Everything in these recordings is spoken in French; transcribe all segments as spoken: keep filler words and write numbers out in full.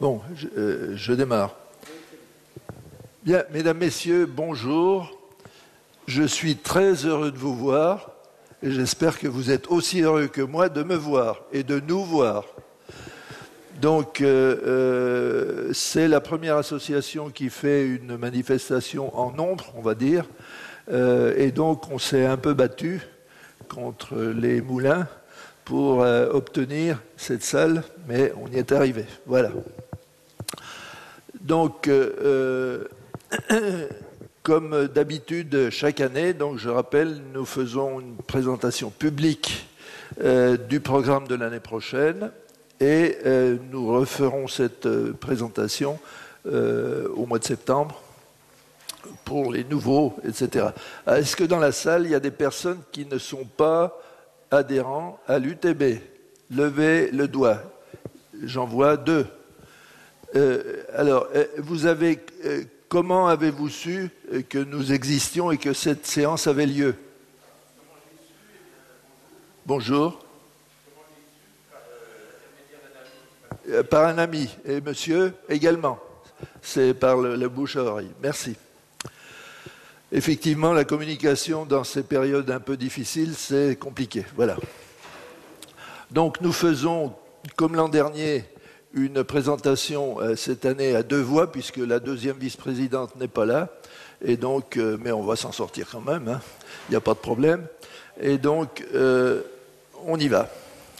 Bon, je, euh, je démarre. Bien, mesdames, messieurs, bonjour. Je suis très heureux de vous voir et j'espère que vous êtes aussi heureux que moi de me voir et de nous voir. Donc, euh, euh, c'est la première association qui fait une manifestation en nombre, on va dire. Euh, et donc, on s'est un peu battu contre les moulins pour euh, obtenir cette salle, mais on y est arrivé. Voilà. Donc, euh, euh, comme d'habitude, chaque année, donc je rappelle, nous faisons une présentation publique euh, du programme de l'année prochaine et euh, nous referons cette euh, présentation euh, au mois de septembre pour les nouveaux, et cetera. Est-ce que dans la salle, il y a des personnes qui ne sont pas adhérents à l'U T B? Levez le doigt. J'en vois deux. Euh, alors, vous avez, euh, comment avez-vous su que nous existions et que cette séance avait lieu? Bonjour. Euh, par un ami. Et monsieur également. C'est par le, le bouche à oreille. Merci. Effectivement, la communication dans ces périodes un peu difficiles, c'est compliqué. Voilà. Donc, nous faisons, comme l'an dernier, une présentation euh, cette année à deux voix, puisque la deuxième vice-présidente n'est pas là. Et donc, euh, mais on va s'en sortir quand même, hein. Il n'y a pas de problème. Et donc, euh, on y va.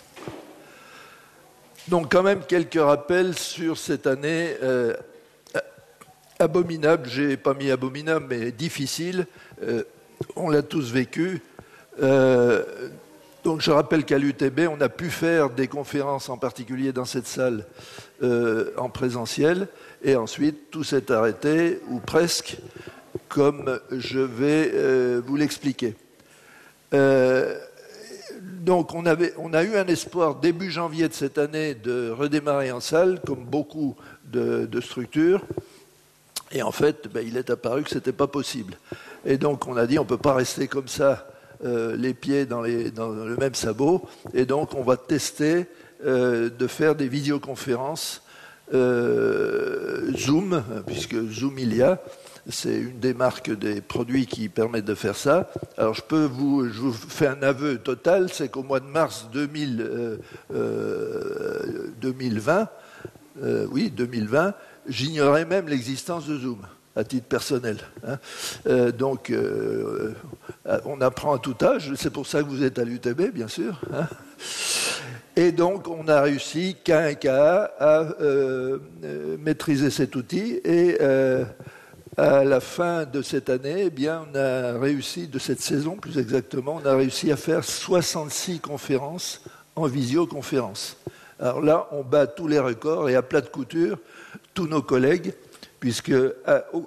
Donc, quand même, quelques rappels sur cette année euh, abominable. J'ai pas mis abominable, mais difficile. Euh, on l'a tous vécu. Euh, Donc je rappelle qu'à l'U T B, on a pu faire des conférences, en particulier dans cette salle, euh, en présentiel, et ensuite tout s'est arrêté, ou presque, comme je vais euh, vous l'expliquer. Euh, donc on, avait, on a eu un espoir début janvier de cette année de redémarrer en salle, comme beaucoup de, de structures, et en fait, ben, il est apparu que ce n'était pas possible. Et donc on a dit on ne peut pas rester comme ça, Euh, les pieds dans, les, dans le même sabot, et donc on va tester euh, de faire des visioconférences euh, Zoom, puisque Zoom il y a, c'est une des marques des produits qui permettent de faire ça. Alors je peux vous, je vous fais un aveu total, c'est qu'au mois de mars deux mille, euh, euh, deux mille vingt, euh, oui deux mille vingt, j'ignorais même l'existence de Zoom, à titre personnel. Hein. Euh, donc, euh, on apprend à tout âge, c'est pour ça que vous êtes à l'U T B, bien sûr. Hein. Et donc, on a réussi, cas un cas, à euh, maîtriser cet outil. Et euh, à la fin de cette année, eh bien, on a réussi, de cette saison plus exactement, on a réussi à faire soixante-six conférences en visioconférence. Alors là, on bat tous les records et à plat de couture, tous nos collègues, puisque à, au,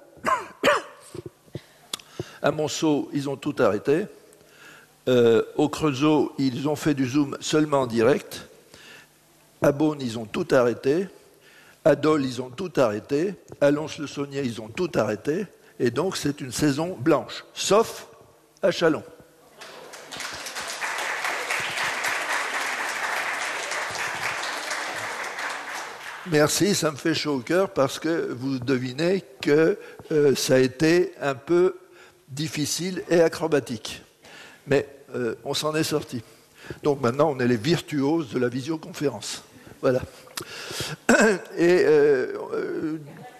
à Monceau, ils ont tout arrêté. Euh, au Creusot, ils ont fait du Zoom seulement en direct. À Beaune, ils ont tout arrêté. À Dole, ils ont tout arrêté. À Lons-le-Saunier, ils ont tout arrêté. Et donc, c'est une saison blanche, sauf à Châlons. Merci, ça me fait chaud au cœur parce que vous devinez que euh, ça a été un peu difficile et acrobatique. Mais euh, on s'en est sorti. Donc maintenant, on est les virtuoses de la visioconférence. Voilà. Et euh, euh,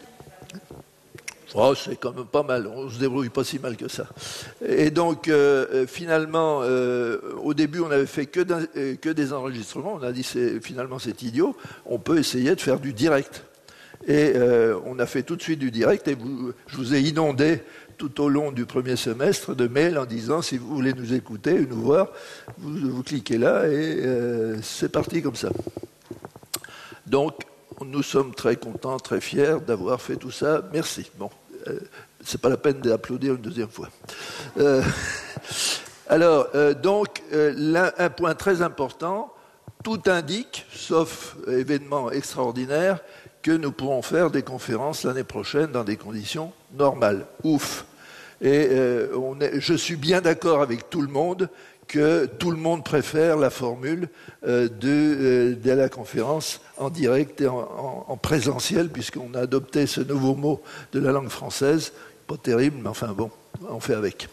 oh, c'est quand même pas mal, on se débrouille pas si mal que ça. Et donc, euh, finalement, euh, au début, on n'avait fait que, que des enregistrements. On a dit, c'est, finalement, c'est idiot, on peut essayer de faire du direct. Et euh, on a fait tout de suite du direct, et vous, je vous ai inondé tout au long du premier semestre de mails en disant, si vous voulez nous écouter, nous voir, vous, vous cliquez là, et euh, c'est parti comme ça. Donc, nous sommes très contents, très fiers d'avoir fait tout ça. Merci. Bon. Euh, c'est pas la peine d'applaudir une deuxième fois. Euh, alors, euh, donc, euh, là, un point très important, tout indique, sauf événement extraordinaire, que nous pourrons faire des conférences l'année prochaine dans des conditions normales. Ouf. Et euh, on est, je suis bien d'accord avec tout le monde que tout le monde préfère la formule euh, de, euh, de la conférence en direct et en, en, en présentiel, puisqu'on a adopté ce nouveau mot de la langue française. Pas terrible, mais enfin bon, on fait avec.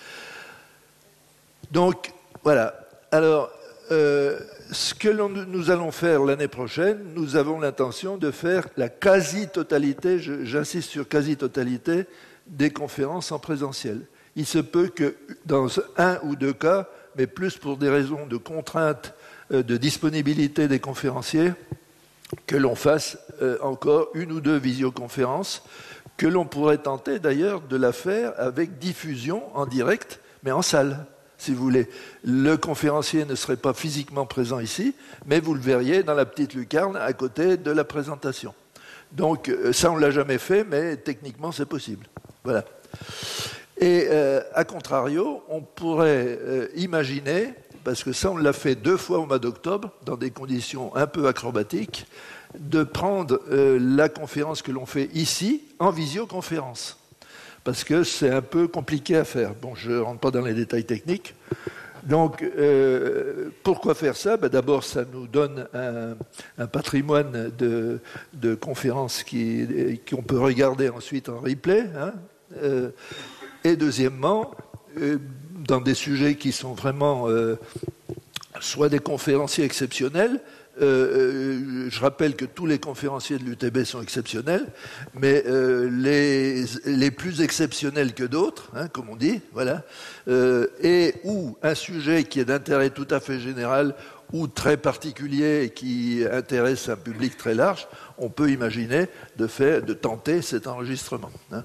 Donc, voilà. Alors, euh, ce que l'on, nous allons faire l'année prochaine, nous avons l'intention de faire la quasi-totalité, je, j'insiste sur quasi-totalité, des conférences en présentiel. Il se peut que dans un ou deux cas, mais plus pour des raisons de contraintes euh, de disponibilité des conférenciers, que l'on fasse euh, encore une ou deux visioconférences, que l'on pourrait tenter d'ailleurs de la faire avec diffusion en direct, mais en salle, si vous voulez. Le conférencier ne serait pas physiquement présent ici, mais vous le verriez dans la petite lucarne à côté de la présentation. Donc ça, on ne l'a jamais fait, mais techniquement, c'est possible. Voilà. Et euh, à contrario, on pourrait euh, imaginer, parce que ça, on l'a fait deux fois au mois d'octobre, dans des conditions un peu acrobatiques, de prendre euh, la conférence que l'on fait ici en visioconférence. Parce que c'est un peu compliqué à faire. Bon, je ne rentre pas dans les détails techniques. Donc, euh, pourquoi faire ça? Ben, d'abord, ça nous donne un, un patrimoine de, de conférences qui, qu'on peut regarder ensuite en replay. Hein. Euh, et deuxièmement, euh, dans des sujets qui sont vraiment euh, soit des conférenciers exceptionnels. Euh, je rappelle que tous les conférenciers de l'U T B sont exceptionnels, mais euh, les, les plus exceptionnels que d'autres, hein, comme on dit, voilà, euh, et ou un sujet qui est d'intérêt tout à fait général ou très particulier et qui intéresse un public très large, on peut imaginer de faire, de tenter cet enregistrement. Hein.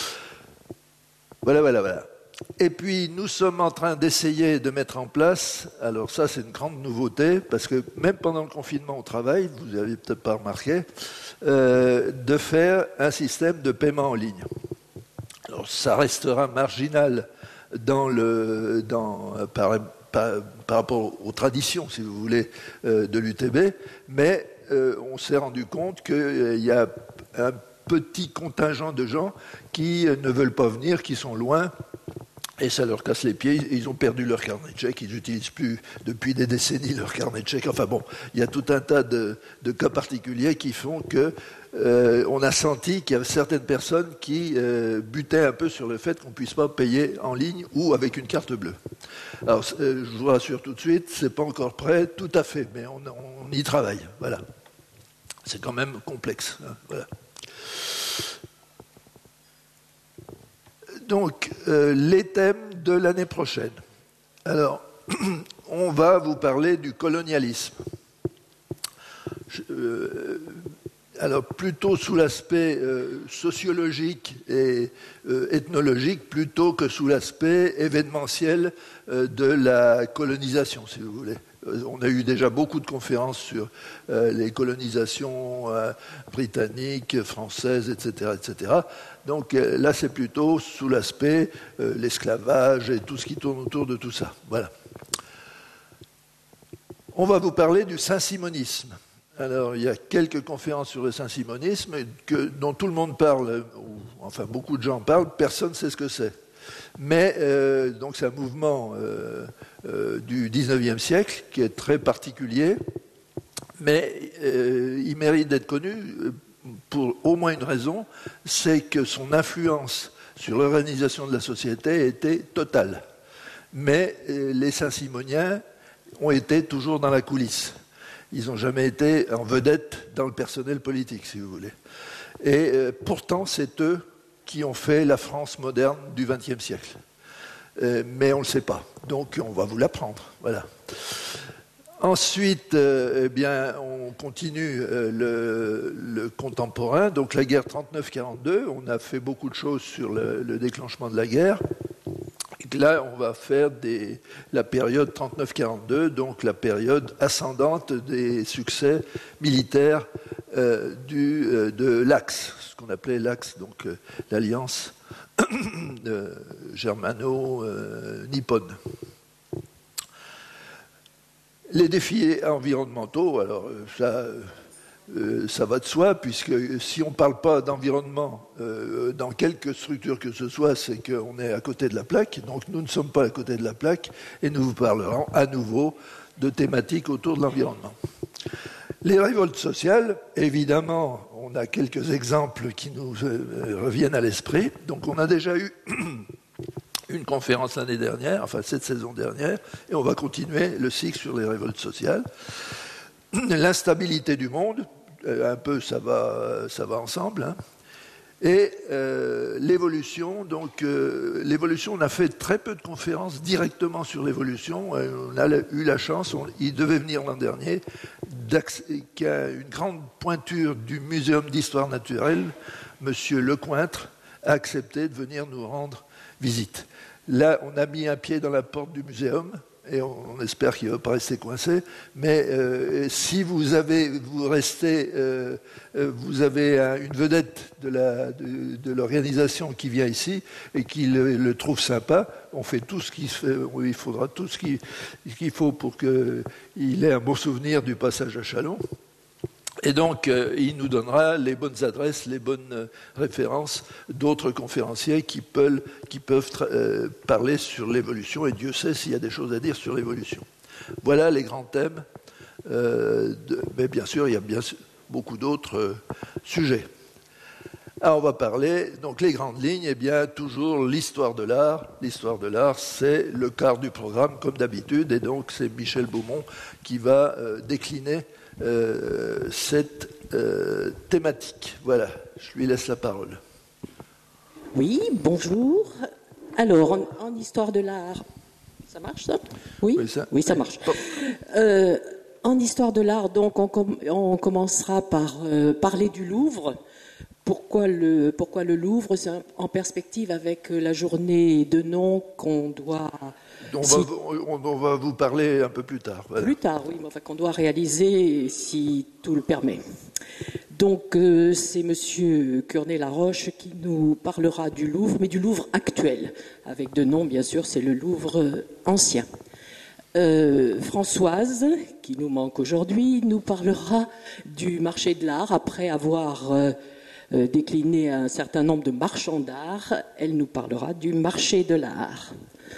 Voilà, voilà, voilà. Et puis, nous sommes en train d'essayer de mettre en place, alors ça c'est une grande nouveauté, parce que même pendant le confinement au travail, vous n'avez peut-être pas remarqué, euh, de faire un système de paiement en ligne. Alors ça restera marginal dans le, dans, par, par, par rapport aux traditions, si vous voulez, euh, de l'U T B, mais euh, on s'est rendu compte qu'il euh, y a un petit contingent de gens qui ne veulent pas venir, qui sont loin, et ça leur casse les pieds, ils ont perdu leur carnet de chèques, ils n'utilisent plus depuis des décennies leur carnet de chèques. Enfin bon, il y a tout un tas de, de cas particuliers qui font que euh, on a senti qu'il y avait certaines personnes qui euh, butaient un peu sur le fait qu'on ne puisse pas payer en ligne ou avec une carte bleue. Alors, euh, je vous rassure tout de suite, c'est pas encore prêt, tout à fait, mais on, on y travaille. Voilà. C'est quand même complexe. Hein, voilà. Donc, euh, les thèmes de l'année prochaine. Alors, on va vous parler du colonialisme. Je, euh, alors, plutôt sous l'aspect euh, sociologique et euh, ethnologique, plutôt que sous l'aspect événementiel euh, de la colonisation, si vous voulez. On a eu déjà beaucoup de conférences sur euh, les colonisations euh, britanniques, françaises, et cetera, et cetera. Donc euh, là, c'est plutôt sous l'aspect euh, l'esclavage et tout ce qui tourne autour de tout ça. Voilà. On va vous parler du saint-simonisme. Alors, il y a quelques conférences sur le saint-simonisme que, dont tout le monde parle, ou enfin beaucoup de gens parlent, personne ne sait ce que c'est. Mais euh, donc c'est un mouvement euh, euh, du dix-neuvième siècle qui est très particulier, mais euh, il mérite d'être connu pour au moins une raison, c'est que son influence sur l'organisation de la société était totale. Mais euh, les Saint-Simoniens ont été toujours dans la coulisse. Ils n'ont jamais été en vedette dans le personnel politique, si vous voulez. Et euh, pourtant, c'est eux qui ont fait la France moderne du vingtième siècle. Euh, mais on ne le sait pas. Donc, on va vous l'apprendre. Voilà. Ensuite, euh, eh bien, on continue euh, le, le contemporain. Donc, la guerre trente-neuf quarante-deux. On a fait beaucoup de choses sur le, le déclenchement de la guerre. Et là, on va faire des, la période trente-neuf quarante-deux, donc la période ascendante des succès militaires euh, du, euh, de l'Axe, ce qu'on appelait l'Axe, donc euh, l'alliance euh, germano-nippone. Les défis environnementaux, alors ça, euh, ça va de soi, puisque si on ne parle pas d'environnement euh, dans quelque structure que ce soit, c'est qu'on est à côté de la plaque. Donc nous ne sommes pas à côté de la plaque et nous vous parlerons à nouveau de thématiques autour de l'environnement. Les révoltes sociales, évidemment, on a quelques exemples qui nous euh, reviennent à l'esprit. Donc on a déjà eu une conférence l'année dernière, enfin cette saison dernière, et on va continuer le cycle sur les révoltes sociales. L'instabilité du monde, un peu ça va, ça va ensemble, hein. Et euh, l'évolution, donc euh, l'évolution, on a fait très peu de conférences directement sur l'évolution. On a eu la chance, on, il devait venir l'an dernier, qu'il y a une grande pointure du Muséum d'histoire naturelle, Monsieur Lecointre, a accepté de venir nous rendre visite. Là, on a mis un pied dans la porte du muséum, et on, on espère qu'il ne va pas rester coincé. Mais euh, si vous avez, vous restez, euh, vous avez un, une vedette de, la, de, de l'organisation qui vient ici et qui le, le trouve sympa, on fait tout ce qu'il fait, il faudra tout ce qu'il, ce qu'il faut pour qu'il ait un bon souvenir du passage à Châlons. Et donc, euh, il nous donnera les bonnes adresses, les bonnes euh, références d'autres conférenciers qui peuvent, qui peuvent euh, parler sur l'évolution, et Dieu sait s'il y a des choses à dire sur l'évolution. Voilà les grands thèmes, euh, de, mais bien sûr, il y a bien beaucoup d'autres euh, sujets. Alors, on va parler, donc les grandes lignes, eh bien, toujours l'histoire de l'art. L'histoire de l'art, c'est le quart du programme, comme d'habitude, et donc c'est Michel Beaumont qui va euh, décliner Euh, cette euh, thématique. Voilà, je lui laisse la parole. Oui, bonjour. Alors, en, en histoire de l'art, ça marche ça ? Oui, oui, ça, oui, ça marche. Euh, en histoire de l'art, donc, on, com- on commencera par euh, parler du Louvre. Pourquoi le, pourquoi le Louvre ? C'est en perspective avec la journée de nom qu'on doit... On va, on, on va vous parler un peu plus tard. Voilà. Plus tard, oui, mais enfin qu'on doit réaliser si tout le permet. Donc euh, c'est Monsieur Curnet-Laroche qui nous parlera du Louvre, mais du Louvre actuel, avec de nom bien sûr, c'est le Louvre ancien. Euh, Françoise, qui nous manque aujourd'hui, nous parlera du marché de l'art après avoir euh, euh, décliné un certain nombre de marchands d'art. Elle nous parlera du marché de l'art.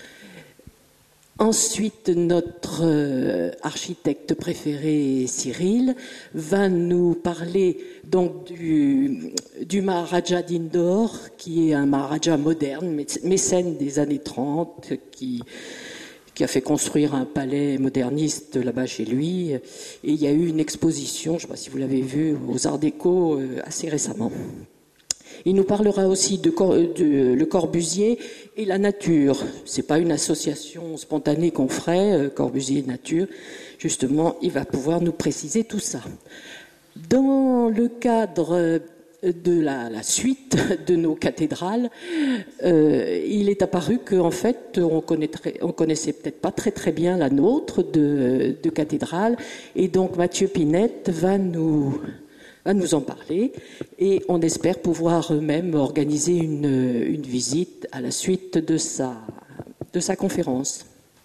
Ensuite, notre euh, architecte préféré, Cyril, va nous parler donc du, du Maharaja d'Indore, qui est un Maharaja moderne, mécène des années trente, qui, qui a fait construire un palais moderniste là-bas chez lui. Et il y a eu une exposition, je ne sais pas si vous l'avez vu, aux Arts Déco euh, assez récemment. Il nous parlera aussi de, de Le Corbusier et la nature. C'est pas une association spontanée qu'on ferait, Corbusier et nature. Justement, il va pouvoir nous préciser tout ça. Dans le cadre de la, la suite de nos cathédrales, euh, il est apparu qu'en fait, on, on connaissait peut-être pas très très bien la nôtre de, de cathédrale. Et donc, Mathieu Pinette va nous... va nous en parler, et on espère pouvoir même organiser une, une visite à la suite de sa, de sa conférence.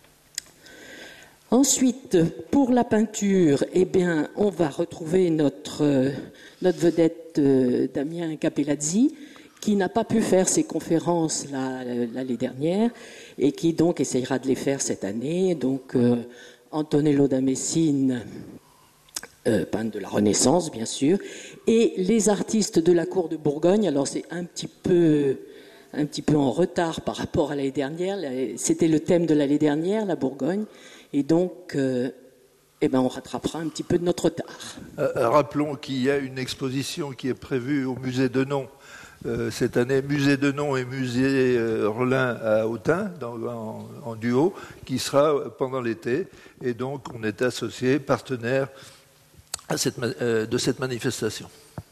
Ensuite, pour la peinture, eh bien, on va retrouver notre, notre vedette euh, Damien Capellazzi, qui n'a pas pu faire ses conférences là, l'année dernière, et qui donc essayera de les faire cette année. Donc, euh, Antonello da Messine, Euh, peintre de la Renaissance, bien sûr, et les artistes de la cour de Bourgogne. Alors c'est un petit peu, un petit peu en retard par rapport à l'année dernière. C'était le thème de l'année dernière, la Bourgogne, et donc, euh, eh ben, on rattrapera un petit peu de notre retard. Euh, rappelons qu'il y a une exposition qui est prévue au musée Denon euh, cette année, musée Denon et musée euh, Rollin à Autun, dans, en, en duo, qui sera pendant l'été, et donc on est associé, partenaire À cette, euh, de cette manifestation.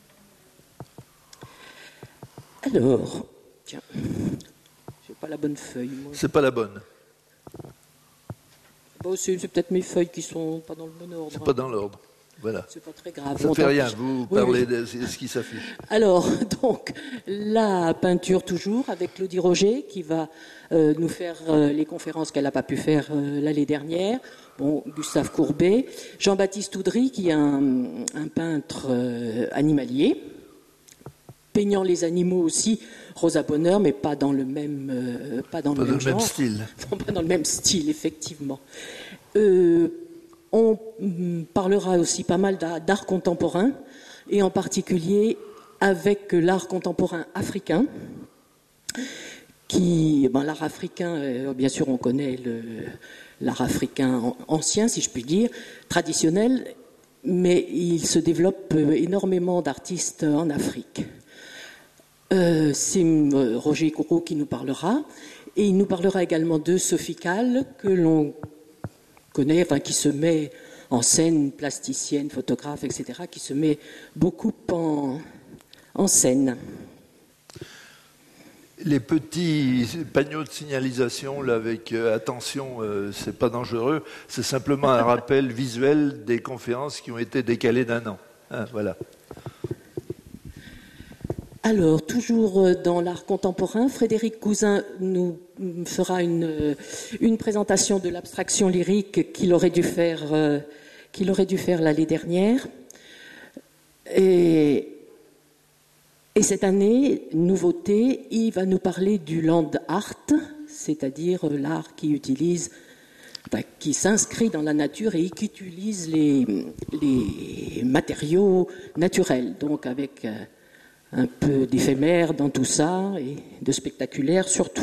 Alors, tiens, j'ai pas la bonne feuille. Moi. C'est pas la bonne. Bon, c'est, c'est peut-être mes feuilles qui sont pas dans le bon ordre. C'est hein. pas dans l'ordre. Voilà. C'est pas très grave. Ça ne fait rien, vous oui, parlez oui. de ce qui s'affiche. Alors, donc, la peinture toujours avec Claudie Roger qui va euh, nous faire euh, les conférences qu'elle n'a pas pu faire euh, l'année dernière. Bon, Gustave Courbet, Jean-Baptiste Oudry qui est un, un peintre euh, animalier, peignant les animaux aussi, Rosa Bonheur, mais pas dans le même, euh, pas dans Pas le dans même le même genre. style. Non, pas dans le même style, effectivement. Euh, on mm, parlera aussi pas mal d'art, d'art contemporain, et en particulier avec l'art contemporain africain, qui, ben, l'art africain, euh, bien sûr, on connaît le, l'art africain ancien, si je puis dire, traditionnel, mais il se développe énormément d'artistes en Afrique. Euh, c'est euh, Roger Courreau qui nous parlera, et il nous parlera également de Sophie Calle, que l'on connaît, enfin qui se met en scène, plasticienne, photographe, et cetera, qui se met beaucoup en, en scène. Les petits panneaux de signalisation, là, avec euh, attention, euh, c'est pas dangereux, c'est simplement un rappel visuel des conférences qui ont été décalées d'un an. Hein, voilà. Alors, toujours dans l'art contemporain, Frédéric Cousin nous fera une, une présentation de l'abstraction lyrique qu'il aurait dû faire, euh, qu'il aurait dû faire l'année dernière. Et, et cette année, nouveauté, il va nous parler du land art, c'est-à-dire l'art qui utilise, enfin, qui s'inscrit dans la nature et qui utilise les, les matériaux naturels, donc avec euh, un peu d'éphémère dans tout ça et de spectaculaire surtout.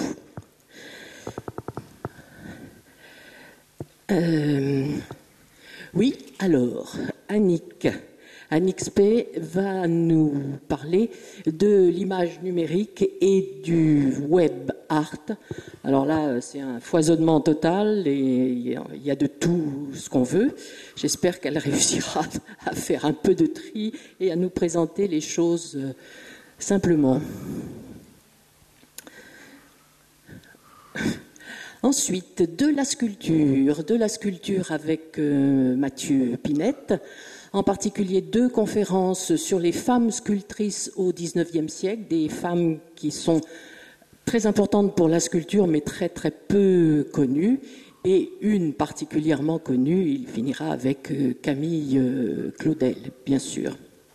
Euh, oui, alors, Annick, Annick Spey va nous parler de l'image numérique et du web art. Alors là, c'est un foisonnement total et il y a de tout ce qu'on veut. J'espère qu'elle réussira à faire un peu de tri et à nous présenter les choses simplement. Ensuite, de la sculpture, de la sculpture avec euh, Mathieu Pinette, en particulier deux conférences sur les femmes sculptrices au dix-neuvième siècle, des femmes qui sont très importantes pour la sculpture mais très très peu connues, et une particulièrement connue, il finira avec euh, Camille euh, Claudel, bien sûr.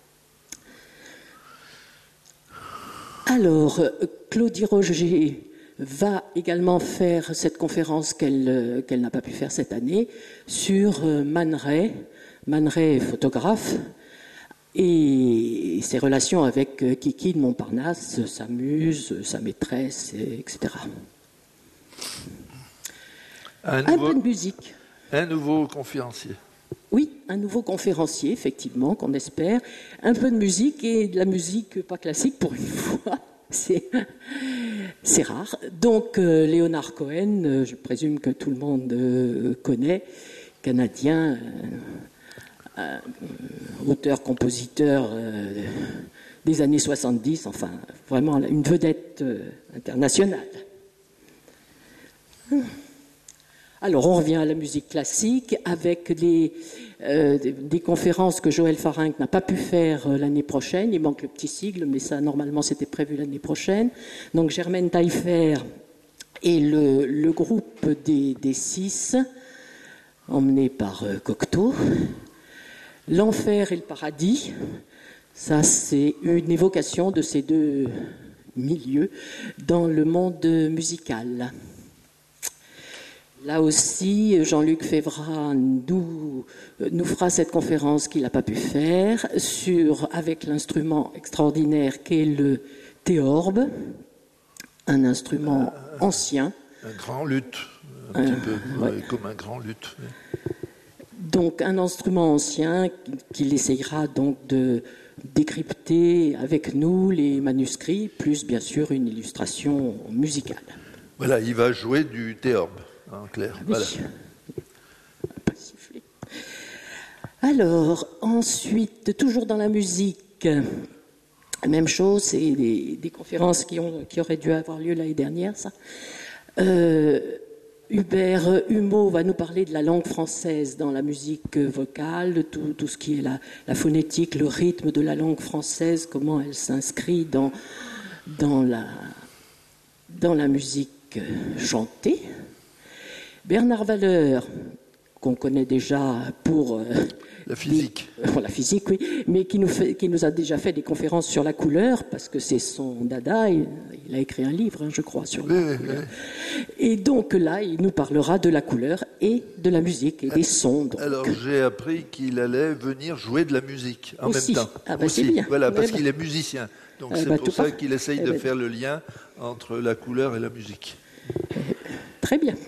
Alors, Claudie Roger va également faire cette conférence qu'elle qu'elle n'a pas pu faire cette année sur Man Ray. Man Ray est photographe et ses relations avec Kiki de Montparnasse, sa muse, sa maîtresse, et cetera. Un, nouveau, un peu de musique. Un nouveau conférencier. Oui, un nouveau conférencier, effectivement, qu'on espère. Un peu de musique et de la musique pas classique pour une fois. C'est, c'est rare. Donc, euh, Léonard Cohen, euh, je présume que tout le monde euh, connaît, canadien, euh, euh, auteur-compositeur euh, des années soixante-dix, enfin, vraiment une vedette euh, internationale. Alors, on revient à la musique classique avec les, euh, des, des conférences que Joël Farinck n'a pas pu faire euh, l'année prochaine. Il manque le petit sigle, mais ça, normalement, c'était prévu l'année prochaine. Donc, Germaine Taillefer et le, le groupe des, des six, emmené par euh, Cocteau. L'enfer et le paradis, ça, c'est une évocation de ces deux milieux dans le monde musical. Là aussi, Jean-Luc Févra nous, nous fera cette conférence qu'il n'a pas pu faire sur, avec l'instrument extraordinaire qu'est le théorbe, un instrument euh, ancien. Un grand luth, un, un petit peu ouais. comme un grand luth. Donc un instrument ancien qu'il essayera donc de décrypter avec nous les manuscrits, plus bien sûr une illustration musicale. Voilà, il va jouer du théorbe. En clair, oui. Voilà. Pas siffler. Alors, ensuite, toujours dans la musique, même chose, c'est des, des conférences qui, ont, qui auraient dû avoir lieu l'année dernière, ça. Euh, Hubert Humeau va nous parler de la langue française dans la musique vocale, tout, tout ce qui est la, la phonétique, le rythme de la langue française, comment elle s'inscrit dans, dans, la, dans la musique chantée. Bernard Valeur, qu'on connaît déjà pour... Euh, la physique. Des, pour la physique, oui, mais qui nous, fait, qui nous a déjà fait des conférences sur la couleur, parce que c'est son dada, il, il a écrit un livre, hein, je crois, sur oui, la couleur. Oui. Et donc là, il nous parlera de la couleur et de la musique et des sons. Donc. Alors, j'ai appris qu'il allait venir jouer de la musique en Aussi. même temps. Ah bah Aussi. C'est bien. Voilà, parce ouais, bah. qu'il est musicien. Donc eh c'est bah, pour ça parfait. qu'il essaye eh de bah, faire le lien entre la couleur et la musique. Très bien.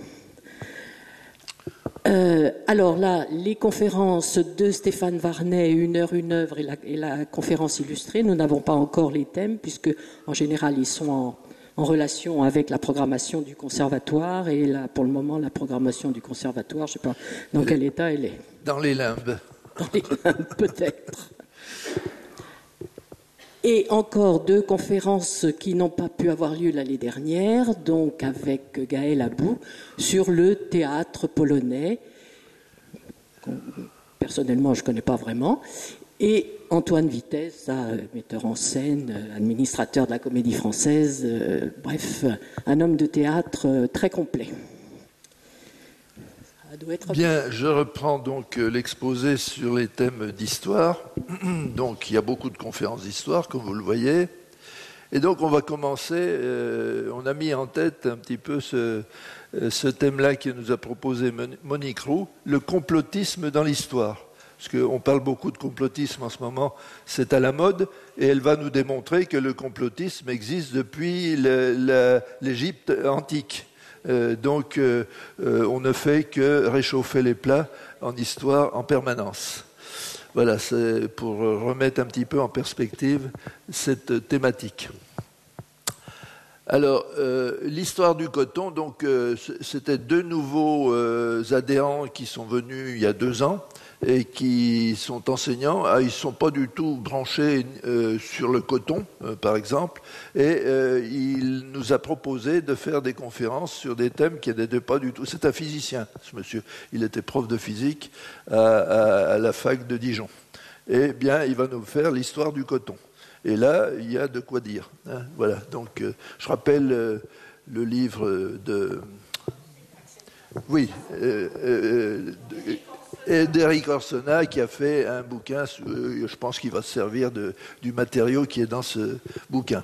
Euh, alors là, les conférences de Stéphane Varnet, une heure, une œuvre, et la, et la conférence illustrée, nous n'avons pas encore les thèmes, puisque en général, ils sont en, en relation avec la programmation du conservatoire, et là, pour le moment, la programmation du conservatoire, je ne sais pas dans quel état elle est. Dans les limbes. Dans les limbes, peut-être. Et encore deux conférences qui n'ont pas pu avoir lieu l'année dernière, donc avec Gaël Abou, sur le théâtre polonais. Personnellement, je ne connais pas vraiment. Et Antoine Vitesse, metteur en scène, administrateur de la Comédie Française, euh, bref, un homme de théâtre très complet. Ça doit être... Bien, je reprends donc l'exposé sur les thèmes d'histoire. Donc, il y a beaucoup de conférences d'histoire, comme vous le voyez. Et donc, on va commencer. Euh, on a mis en tête un petit peu ce, ce thème-là que nous a proposé Monique Roux, le complotisme dans l'histoire. Parce qu'on parle beaucoup de complotisme en ce moment, c'est à la mode, et elle va nous démontrer que le complotisme existe depuis le, la, l'Égypte antique. Euh, donc, euh, euh, on ne fait que réchauffer les plats en histoire en permanence. Voilà, c'est pour remettre un petit peu en perspective cette thématique. Alors, euh, l'histoire du coton, donc, euh, c'était deux nouveaux euh, adhérents qui sont venus il y a deux ans et qui sont enseignants. Ah, ils ne sont pas du tout branchés euh, sur le coton, euh, par exemple, et euh, il nous a proposé de faire des conférences sur des thèmes qui n'étaient pas du tout... C'est un physicien, ce monsieur. Il était prof de physique à, à, à la fac de Dijon. Eh bien, il va nous faire l'histoire du coton. Et là, il y a de quoi dire. Hein, voilà. Donc, euh, je rappelle euh, le livre de... Oui, euh, euh, de, d'Eric Orsena, qui a fait un bouquin, euh, je pense qu'il va se servir de, du matériau qui est dans ce bouquin.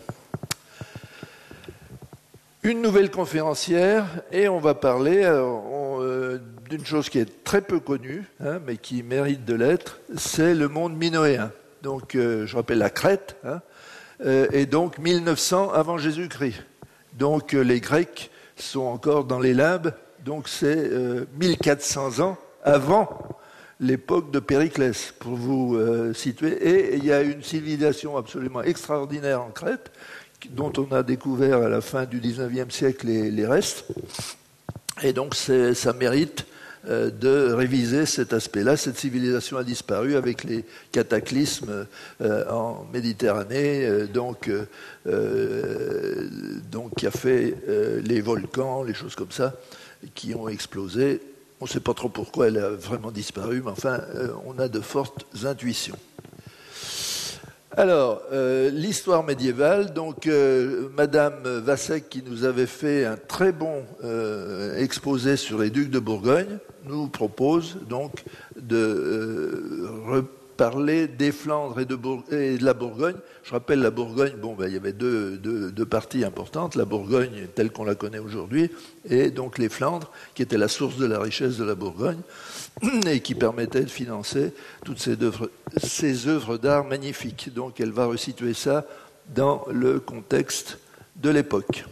Une nouvelle conférencière, et on va parler alors, on, euh, d'une chose qui est très peu connue, hein, mais qui mérite de l'être, c'est le monde minoéen. Donc, euh, je rappelle la Crète, hein, euh, et donc mille neuf cents avant Jésus-Christ. Donc, euh, les Grecs sont encore dans les limbes, donc c'est euh, mille quatre cents ans avant l'époque de Périclès, pour vous euh, situer. Et il y a une civilisation absolument extraordinaire en Crète, dont on a découvert à la fin du dix-neuvième siècle les, les restes. Et donc, c'est, ça mérite euh, de réviser cet aspect-là. Cette civilisation a disparu avec les cataclysmes euh, en Méditerranée, euh, donc, euh, donc qui a fait euh, les volcans, les choses comme ça, qui ont explosé. On ne sait pas trop pourquoi elle a vraiment disparu, mais enfin, euh, on a de fortes intuitions. Alors, euh, l'histoire médiévale, donc euh, Madame Vassec, qui nous avait fait un très bon euh, exposé sur les ducs de Bourgogne, nous propose donc de euh, reparler des Flandres et de, Bourg- et de la Bourgogne. Je rappelle, la Bourgogne, bon, ben, il y avait deux, deux, deux parties importantes, la Bourgogne telle qu'on la connaît aujourd'hui, et donc les Flandres, qui étaient la source de la richesse de la Bourgogne, et qui permettait de financer toutes ces œuvres, ces œuvres d'art magnifiques. Donc elle va resituer ça dans le contexte de l'époque.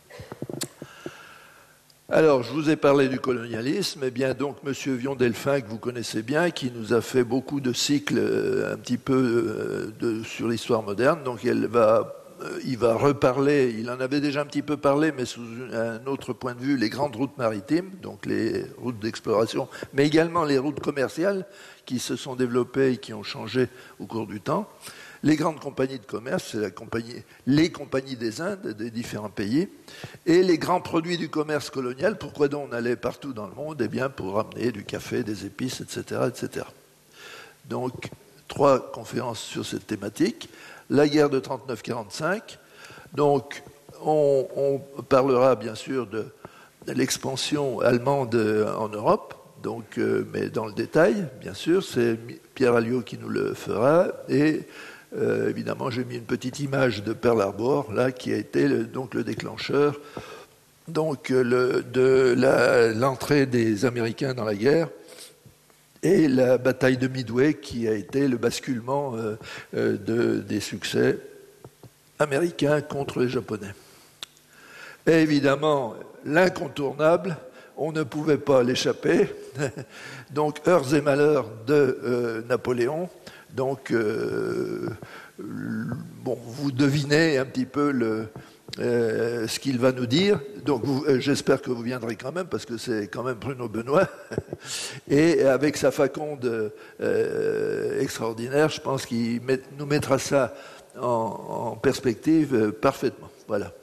Alors, je vous ai parlé du colonialisme, et bien donc M. Vion-Delphin, que vous connaissez bien, qui nous a fait beaucoup de cycles euh, un petit peu euh, de, sur l'histoire moderne. Donc elle va, euh, il va reparler, il en avait déjà un petit peu parlé, mais sous un autre point de vue, les grandes routes maritimes, donc les routes d'exploration, mais également les routes commerciales qui se sont développées et qui ont changé au cours du temps. les grandes compagnies de commerce, c'est la compagnie, les compagnies des Indes, des différents pays, et les grands produits du commerce colonial. Pourquoi donc on allait partout dans le monde? Eh bien, pour ramener du café, des épices, et cetera, et cetera. Donc, trois conférences sur cette thématique. La guerre de trente-neuf quarante-cinq. Donc, on, on parlera bien sûr de, de l'expansion allemande en Europe. Donc, euh, mais dans le détail, bien sûr, c'est Pierre Alliot qui nous le fera. Et euh, évidemment, j'ai mis une petite image de Pearl Harbor, là, qui a été le, donc le déclencheur donc, le, de la, l'entrée des Américains dans la guerre et la bataille de Midway, qui a été le basculement euh, euh, de, des succès américains contre les Japonais. Et évidemment, l'incontournable, on ne pouvait pas l'échapper. Donc, heures et malheurs de euh, Napoléon. Donc, euh, bon, vous devinez un petit peu le, euh, ce qu'il va nous dire. Donc, vous, euh, j'espère que vous viendrez quand même, parce que c'est quand même Bruno Benoît. Et avec sa faconde euh, extraordinaire, je pense qu'il met, nous mettra ça en, en perspective euh, parfaitement. Voilà.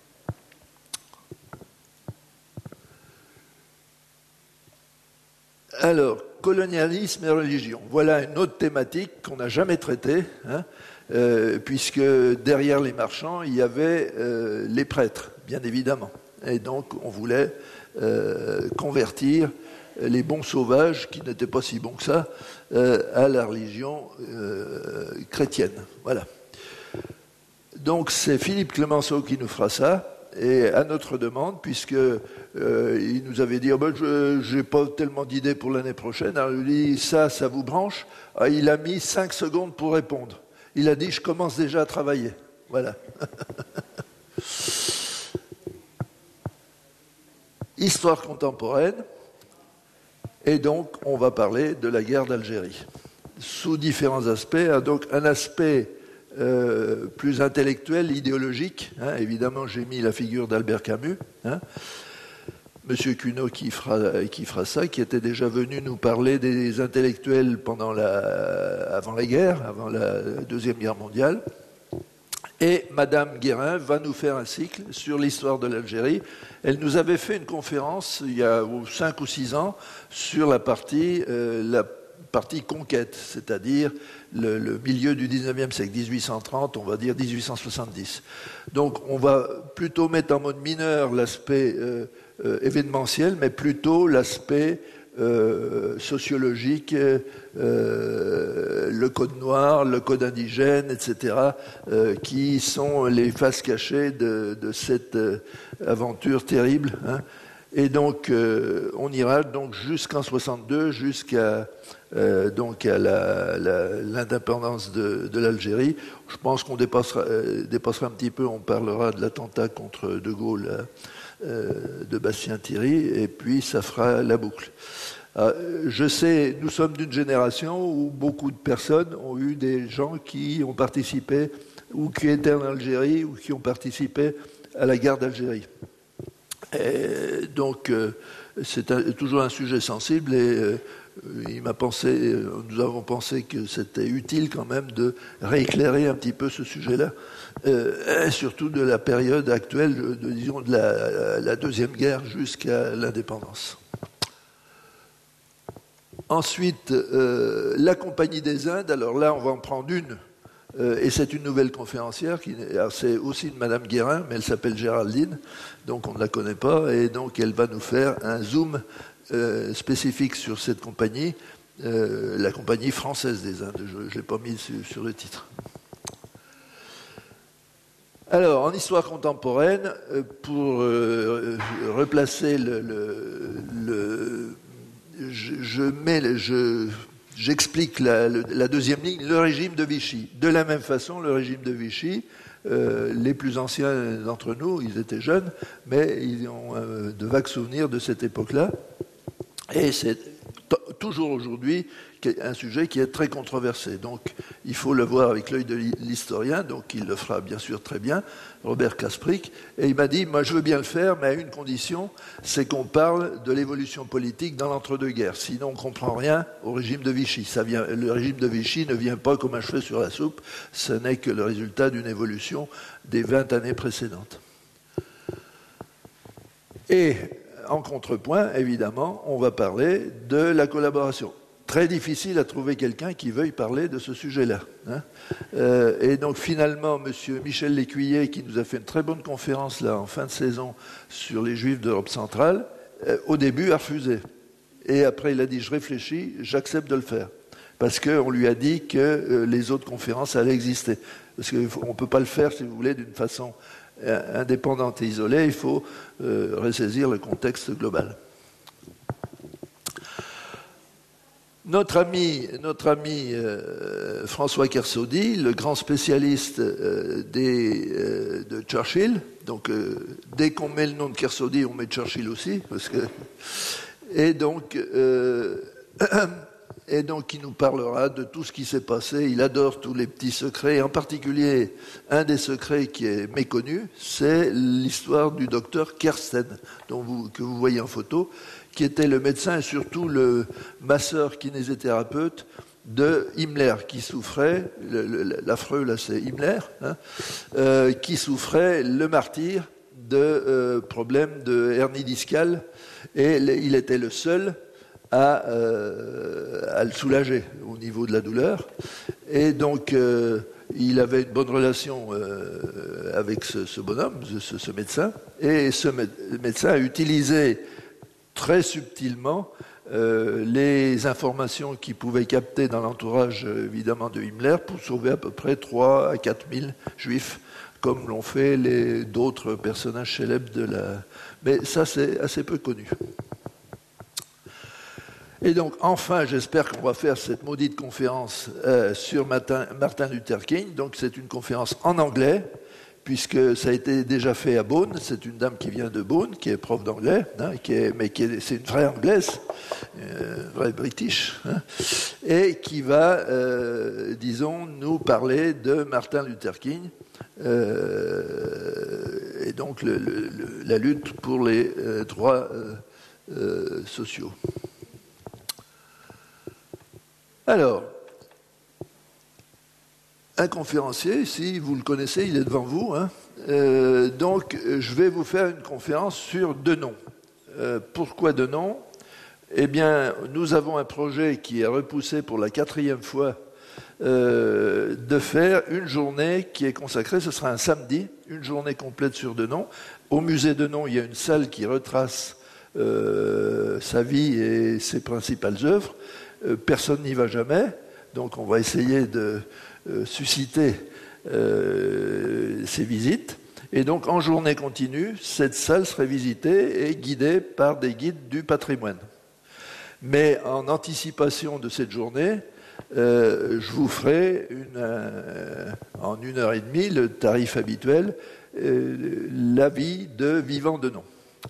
Alors, colonialisme et religion. Voilà une autre thématique qu'on n'a jamais traitée, hein, euh, puisque derrière les marchands, il y avait euh, les prêtres, bien évidemment. Et donc, on voulait euh, convertir les bons sauvages, qui n'étaient pas si bons que ça, euh, à la religion euh, chrétienne. Voilà. Donc, c'est Philippe Clemenceau qui nous fera ça. Et à notre demande, puisque euh, il nous avait dit oh ben, je n'ai pas tellement d'idées pour l'année prochaine, alors il lui dit ça, ça vous branche. Ah, il a mis cinq secondes pour répondre. Il a dit je commence déjà à travailler. Voilà. Histoire contemporaine. Et donc on va parler de la guerre d'Algérie sous différents aspects. Donc un aspect Euh, plus intellectuel, idéologique. Hein, évidemment, j'ai mis la figure d'Albert Camus. Hein, Monsieur Cuneau qui fera, qui fera ça, qui était déjà venu nous parler des intellectuels pendant la, avant la guerre, avant la Deuxième Guerre mondiale. Et Madame Guérin va nous faire un cycle sur l'histoire de l'Algérie. Elle nous avait fait une conférence il y a cinq ou six ans sur la partie, euh, la partie conquête, c'est-à-dire le, le milieu du dix-neuvième siècle, dix-huit cent trente, on va dire dix-huit cent soixante-dix. Donc on va plutôt mettre en mode mineur l'aspect euh, euh, événementiel, mais plutôt l'aspect euh, sociologique, euh, le code noir, le code indigène, et cetera, euh, qui sont les faces cachées de, de cette euh, aventure terrible. Hein. Et donc, euh, on ira donc jusqu'en soixante-deux, jusqu'à euh, donc à la, la, l'indépendance de, de l'Algérie. Je pense qu'on dépassera, euh, dépassera un petit peu, on parlera de l'attentat contre De Gaulle euh, de Bastien-Thierry, et puis ça fera la boucle. Euh, je sais, nous sommes d'une génération où beaucoup de personnes ont eu des gens qui ont participé, ou qui étaient en Algérie, ou qui ont participé à la guerre d'Algérie. Et donc, euh, c'est un, toujours un sujet sensible et euh, il m'a pensé, nous avons pensé que c'était utile quand même de rééclairer un petit peu ce sujet-là, euh, et surtout de la période actuelle, de, de, disons, de la, la Deuxième Guerre jusqu'à l'indépendance. Ensuite, euh, la Compagnie des Indes. Alors là, on va en prendre une. Euh, et c'est une nouvelle conférencière, qui, c'est aussi une Madame Guérin, mais elle s'appelle Géraldine, donc on ne la connaît pas, et donc elle va nous faire un zoom euh, spécifique sur cette compagnie, euh, la Compagnie française des Indes, je ne l'ai pas mis sur, sur le titre. Alors, en histoire contemporaine, pour euh, replacer le... le, le je, je mets... Le, je, J'explique la, la deuxième ligne, le régime de Vichy. De la même façon, le régime de Vichy, euh, les plus anciens d'entre nous, ils étaient jeunes, mais ils ont euh, de vagues souvenirs de cette époque-là. Et c'est t- toujours aujourd'hui un sujet qui est très controversé. Donc il faut le voir avec l'œil de l'historien, donc il le fera bien sûr très bien, Robert Kasprick, et il m'a dit, moi je veux bien le faire, mais à une condition, c'est qu'on parle de l'évolution politique dans l'entre-deux-guerres, sinon on ne comprend rien au régime de Vichy. Ça vient, le régime de Vichy ne vient pas comme un cheveu sur la soupe, ce n'est que le résultat d'une évolution des vingt années précédentes. Et en contrepoint, évidemment, on va parler de la collaboration. Très difficile à trouver quelqu'un qui veuille parler de ce sujet-là. Hein. Euh, et donc finalement, M. Michel Lécuyer, qui nous a fait une très bonne conférence là en fin de saison sur les Juifs d'Europe centrale, euh, au début a refusé. Et après, il a dit, je réfléchis, j'accepte de le faire. Parce qu'on lui a dit que euh, les autres conférences allaient exister. Parce qu'on ne peut pas le faire, si vous voulez, d'une façon euh, indépendante et isolée. Il faut euh, ressaisir le contexte global. Notre ami, notre ami euh, François Kersaudy, le grand spécialiste euh, des, euh, de Churchill, donc euh, dès qu'on met le nom de Kersaudy, on met Churchill aussi, parce que et donc euh, et donc il nous parlera de tout ce qui s'est passé. Il adore tous les petits secrets, et en particulier un des secrets qui est méconnu, c'est l'histoire du docteur Kersten, dont vous, que vous voyez en photo, qui était le médecin et surtout le masseur kinésithérapeute de Himmler, qui souffrait, le, le, l'affreux là c'est Himmler, hein, euh, qui souffrait le martyr de euh, problèmes de hernie discale, et il était le seul à, euh, à le soulager au niveau de la douleur. Et donc euh, il avait une bonne relation euh, avec ce, ce bonhomme, ce, ce médecin, et ce médecin a utilisé très subtilement euh, les informations qu'il pouvait capter dans l'entourage évidemment de Himmler pour sauver à peu près trois à quatre mille juifs, comme l'ont fait les, d'autres personnages célèbres de la... Mais ça, c'est assez peu connu. Et donc, enfin, j'espère qu'on va faire cette maudite conférence euh, sur Martin, Martin Luther King. Donc, c'est une conférence en anglais, puisque ça a été déjà fait à Beaune. C'est une dame qui vient de Beaune, qui est prof d'anglais, hein, qui est, mais qui est, c'est une vraie anglaise, euh, vraie british, hein, et qui va, euh, disons, nous parler de Martin Luther King, euh, et donc le, le, le, la lutte pour les euh, droits euh, euh, sociaux. Alors, un conférencier, ici, vous le connaissez, il est devant vous. Hein. Euh, donc, je vais vous faire une conférence sur Denon. Euh, pourquoi Denon ? Eh bien, nous avons un projet qui est repoussé pour la quatrième fois euh, de faire une journée qui est consacrée, ce sera un samedi, une journée complète sur Denon. Au musée Denon, il y a une salle qui retrace euh, sa vie et ses principales œuvres. Euh, personne n'y va jamais, donc on va essayer de Euh, susciter euh, ces visites. Et donc, en journée continue, cette salle serait visitée et guidée par des guides du patrimoine. Mais en anticipation de cette journée, euh, je vous ferai une, euh, en une heure et demie le tarif habituel, euh, l'avis de Vivant Denon.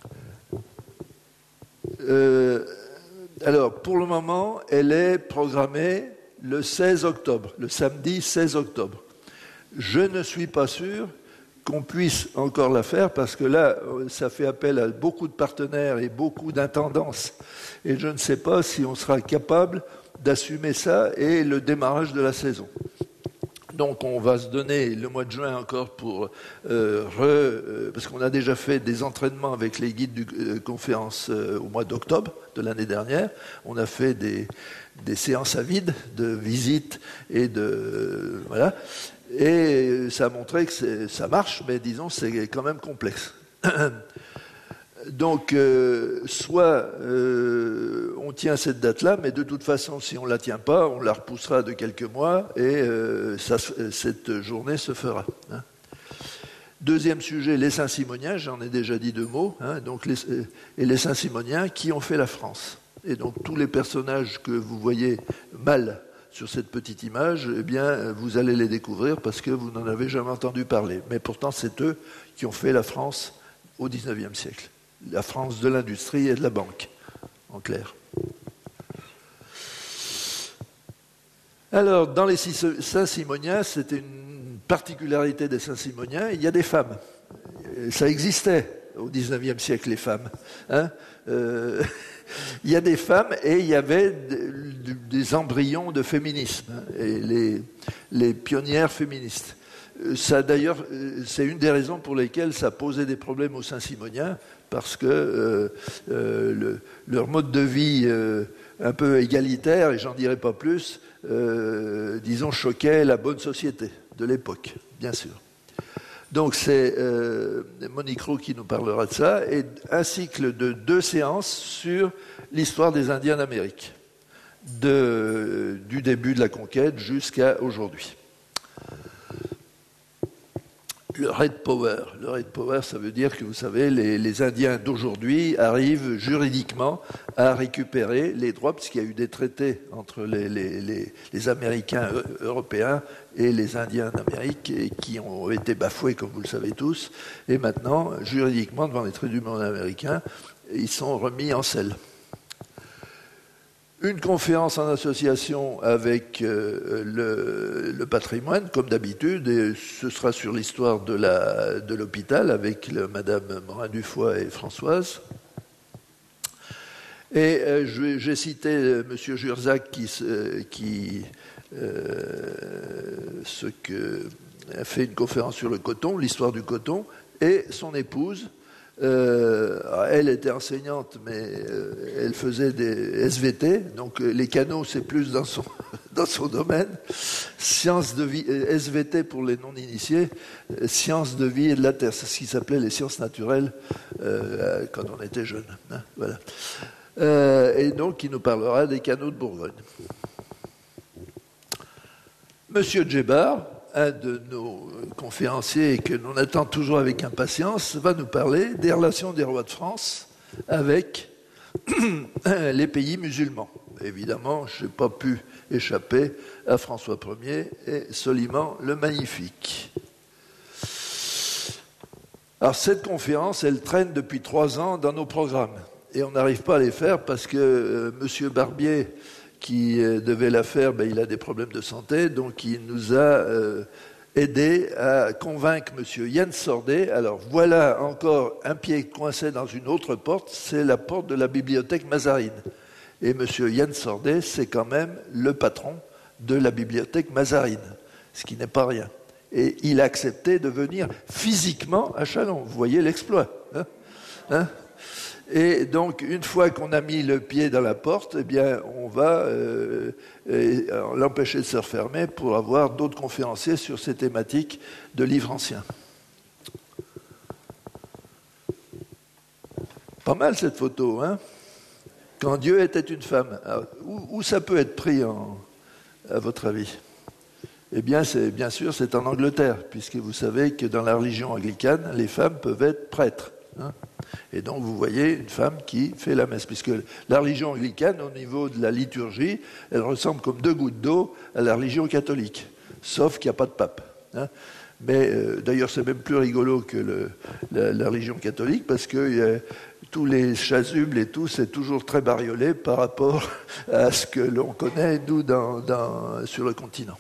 Euh, alors, pour le moment, elle est programmée le seize octobre, le samedi seize octobre. Je ne suis pas sûr qu'on puisse encore la faire parce que là, ça fait appel à beaucoup de partenaires et beaucoup d'intendances. Et je ne sais pas si on sera capable d'assumer ça et le démarrage de la saison. Donc on va se donner le mois de juin encore pour euh, re, euh, parce qu'on a déjà fait des entraînements avec les guides de euh, conférence euh, au mois d'octobre de l'année dernière. On a fait des, des séances à vide de visites et de euh, voilà. Et ça a montré que c'est, ça marche, mais disons c'est quand même complexe. Donc, euh, soit euh, on tient cette date-là, mais de toute façon, si on ne la tient pas, on la repoussera de quelques mois et euh, ça, cette journée se fera. Hein. Deuxième sujet, les Saint-Simoniens, j'en ai déjà dit deux mots, hein, donc les, et les Saint-Simoniens qui ont fait la France. Et donc tous les personnages que vous voyez mal sur cette petite image, eh bien, vous allez les découvrir parce que vous n'en avez jamais entendu parler. Mais pourtant, c'est eux qui ont fait la France au dix-neuvième siècle. La France de l'industrie et de la banque, en clair. Alors, dans les Saint-Simoniens, c'était une particularité des Saint-Simoniens, il y a des femmes. Ça existait au dix-neuvième siècle, les femmes. Hein euh, il y a des femmes et il y avait des embryons de féminisme, hein, et les, les pionnières féministes. Ça, d'ailleurs, c'est une des raisons pour lesquelles ça posait des problèmes aux Saint-Simoniens, parce que euh, euh, le, leur mode de vie euh, un peu égalitaire, et j'en dirai pas plus, euh, disons, choquait la bonne société de l'époque, bien sûr. Donc c'est euh, Monique Roux qui nous parlera de ça, et un cycle de deux séances sur l'histoire des Indiens d'Amérique, de, du début de la conquête jusqu'à aujourd'hui. Le Red Power. Le Red Power, ça veut dire que, vous savez, les, les Indiens d'aujourd'hui arrivent juridiquement à récupérer les droits, puisqu'il y a eu des traités entre les, les, les, les Américains européens et les Indiens d'Amérique, et qui ont été bafoués, comme vous le savez tous. Et maintenant, juridiquement, devant les tribunaux américains, ils sont remis en selle. Une conférence en association avec euh, le, le patrimoine, comme d'habitude, et ce sera sur l'histoire de, la, de l'hôpital avec le, Madame Morin-Dufoy et Françoise. Et euh, je, j'ai cité euh, M. Jurzac qui, euh, qui euh, ce que, a fait une conférence sur le coton, l'histoire du coton, et son épouse. Euh, elle était enseignante, mais euh, elle faisait des S V T, donc euh, les canaux, c'est plus dans son, dans son domaine. Sciences de vie, euh, S V T pour les non-initiés, euh, sciences de vie et de la terre, c'est ce qui s'appelait les sciences naturelles euh, quand on était jeune. Hein, voilà. Euh, et donc, il nous parlera des canaux de Bourgogne. Monsieur Djebar, un de nos conférenciers que l'on attend toujours avec impatience, va nous parler des relations des rois de France avec les pays musulmans. Évidemment, je n'ai pas pu échapper à François Ier et Soliman le Magnifique. Alors cette conférence, elle traîne depuis trois ans dans nos programmes et on n'arrive pas à les faire parce que euh, M. Barbier, qui devait la faire, ben, il a des problèmes de santé, donc il nous a euh, aidé à convaincre M. Jens Sordet. Alors voilà encore un pied coincé dans une autre porte, c'est la porte de la bibliothèque Mazarine. Et M. Jens Sordet, c'est quand même le patron de la bibliothèque Mazarine, ce qui n'est pas rien. Et il a accepté de venir physiquement à Châlons. Vous voyez l'exploit, hein, hein? Et donc, une fois qu'on a mis le pied dans la porte, eh bien, on va euh, et, euh, l'empêcher de se refermer pour avoir d'autres conférenciers sur ces thématiques de livres anciens. Pas mal cette photo, hein? Quand Dieu était une femme. Alors, où, où ça peut être pris, en, à votre avis? Eh bien, c'est, bien sûr, c'est en Angleterre, puisque vous savez que dans la religion anglicane, les femmes peuvent être prêtres. Hein? Et donc, vous voyez une femme qui fait la messe, puisque la religion anglicane, au niveau de la liturgie, elle ressemble comme deux gouttes d'eau à la religion catholique, sauf qu'il n'y a pas de pape. Hein? Mais euh, d'ailleurs, c'est même plus rigolo que le, la, la religion catholique, parce que euh, tous les chasubles et tout, c'est toujours très bariolé par rapport à ce que l'on connaît, nous, dans, dans, sur le continent.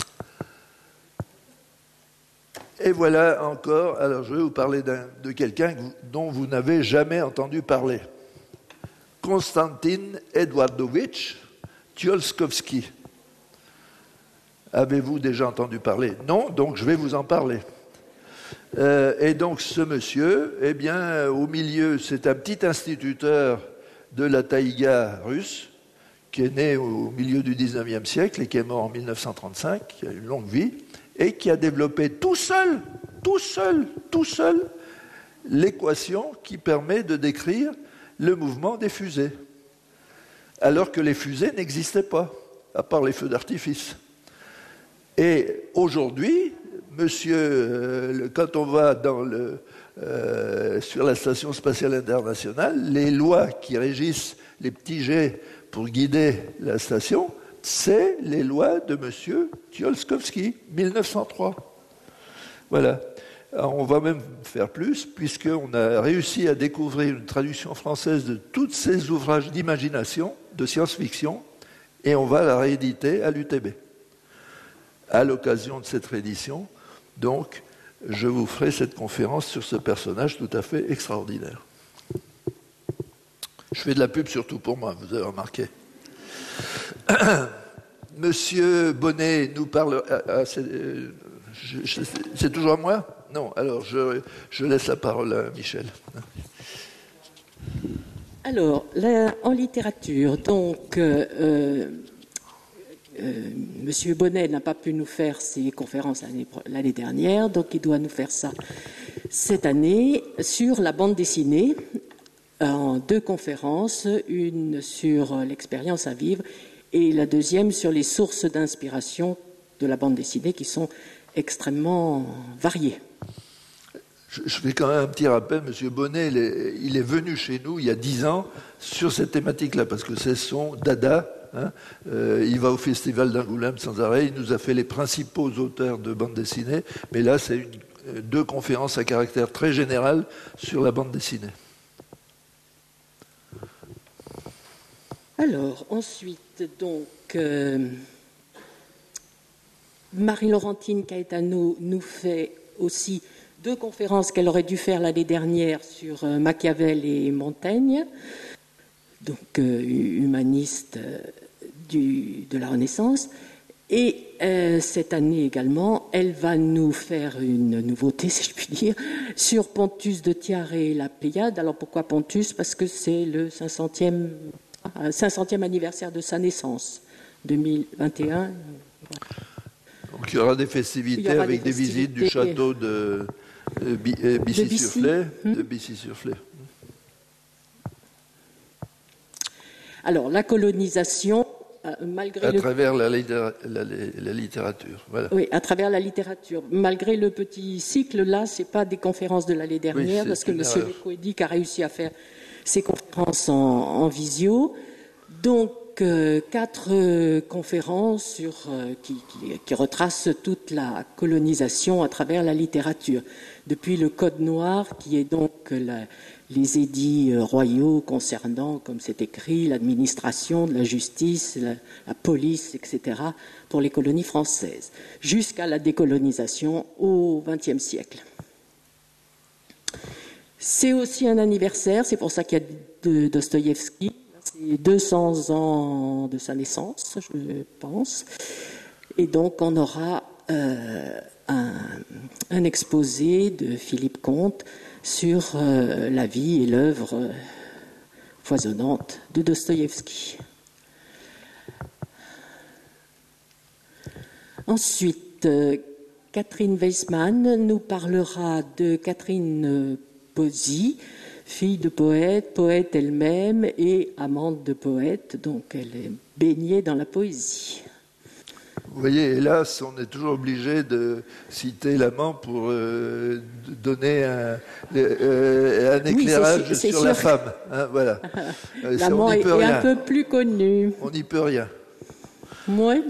Et voilà encore, alors je vais vous parler d'un, de quelqu'un dont vous n'avez jamais entendu parler. Konstantin Eduardovich Tsiolkovsky. Avez-vous déjà entendu parler? Non, donc je vais vous en parler. Euh, et donc ce monsieur, eh bien, au milieu, c'est un petit instituteur de la taïga russe, qui est né au milieu du dix-neuvième siècle et qui est mort en mille neuf cent trente-cinq, qui a une longue vie, et qui a développé tout seul, tout seul, tout seul, l'équation qui permet de décrire le mouvement des fusées, alors que les fusées n'existaient pas, à part les feux d'artifice. Et aujourd'hui, monsieur, euh, quand on va dans le, euh, sur la Station spatiale internationale, les lois qui régissent les petits jets pour guider la station, c'est les lois de M. Tsiolkovsky, mille neuf cent trois. Voilà. Alors on va même faire plus, puisqu'on a réussi à découvrir une traduction française de tous ces ouvrages d'imagination, de science-fiction, et on va la rééditer à l'U T B. à l'occasion de cette réédition. Donc, je vous ferai cette conférence sur ce personnage tout à fait extraordinaire. Je fais de la pub surtout pour moi, vous avez remarqué. Monsieur Bonnet nous parle... Ah, ah, c'est, euh, je, je, c'est toujours à moi ? Non, alors je, je laisse la parole à Michel. Alors, là, en littérature, donc, euh, euh, Monsieur Bonnet n'a pas pu nous faire ses conférences l'année, l'année dernière, donc il doit nous faire ça cette année sur la bande dessinée, en deux conférences, une sur l'expérience à vivre et la deuxième sur les sources d'inspiration de la bande dessinée qui sont extrêmement variées. Je fais quand même un petit rappel, M. Bonnet, il est, il est venu chez nous il y a dix ans sur cette thématique-là, parce que c'est son dada. Hein. Euh, il va au Festival d'Angoulême sans arrêt, il nous a fait les principaux auteurs de bande dessinée, mais là, c'est une, deux conférences à caractère très général sur la bande dessinée. Alors, ensuite, donc, euh, Marie-Laurentine Caetano nous fait aussi deux conférences qu'elle aurait dû faire l'année dernière sur euh, Machiavel et Montaigne, donc euh, humaniste euh, du, de la Renaissance. Et euh, cette année également, elle va nous faire une nouveauté, si je puis dire, sur Pontus de Thiard et la Pléiade. Alors pourquoi Pontus ? Parce que c'est le cinq centième, cinq centième anniversaire de sa naissance, deux mille vingt et un. Donc il y aura des festivités aura avec des, des visites du château de... Euh, Bissy-sur-Flay, de Bissy-sur-Flay. Alors, la colonisation, euh, malgré à le... travers la, la, la, la littérature. Voilà. Oui, à travers la littérature. Malgré le petit cycle, là, c'est pas des conférences de l'année dernière, oui, parce que M. Lecoédic a réussi à faire ses conférences en, en visio. Donc, euh, quatre euh, conférences sur, euh, qui, qui, qui retracent toute la colonisation à travers la littérature. Depuis le Code noir, qui est donc la, les édits royaux concernant, comme c'est écrit, l'administration, la justice, la, la police, et cetera, pour les colonies françaises, jusqu'à la décolonisation au vingtième siècle. C'est aussi un anniversaire, c'est pour ça qu'il y a de Dostoïevski, c'est deux cents ans de sa naissance, je pense, et donc on aura... Euh, Un, un exposé de Philippe Comte sur euh, la vie et l'œuvre euh, foisonnante de Dostoïevski. Ensuite, euh, Catherine Weissmann nous parlera de Catherine Posy, fille de poète, poète elle-même et amante de poète, donc elle est baignée dans la poésie. Vous voyez, hélas, on est toujours obligé de citer l'amant pour euh, donner un, euh, un éclairage oui, c'est, c'est sur sûr. La femme. Hein, voilà. L'amant est, est un peu plus connu. On n'y peut rien. Oui.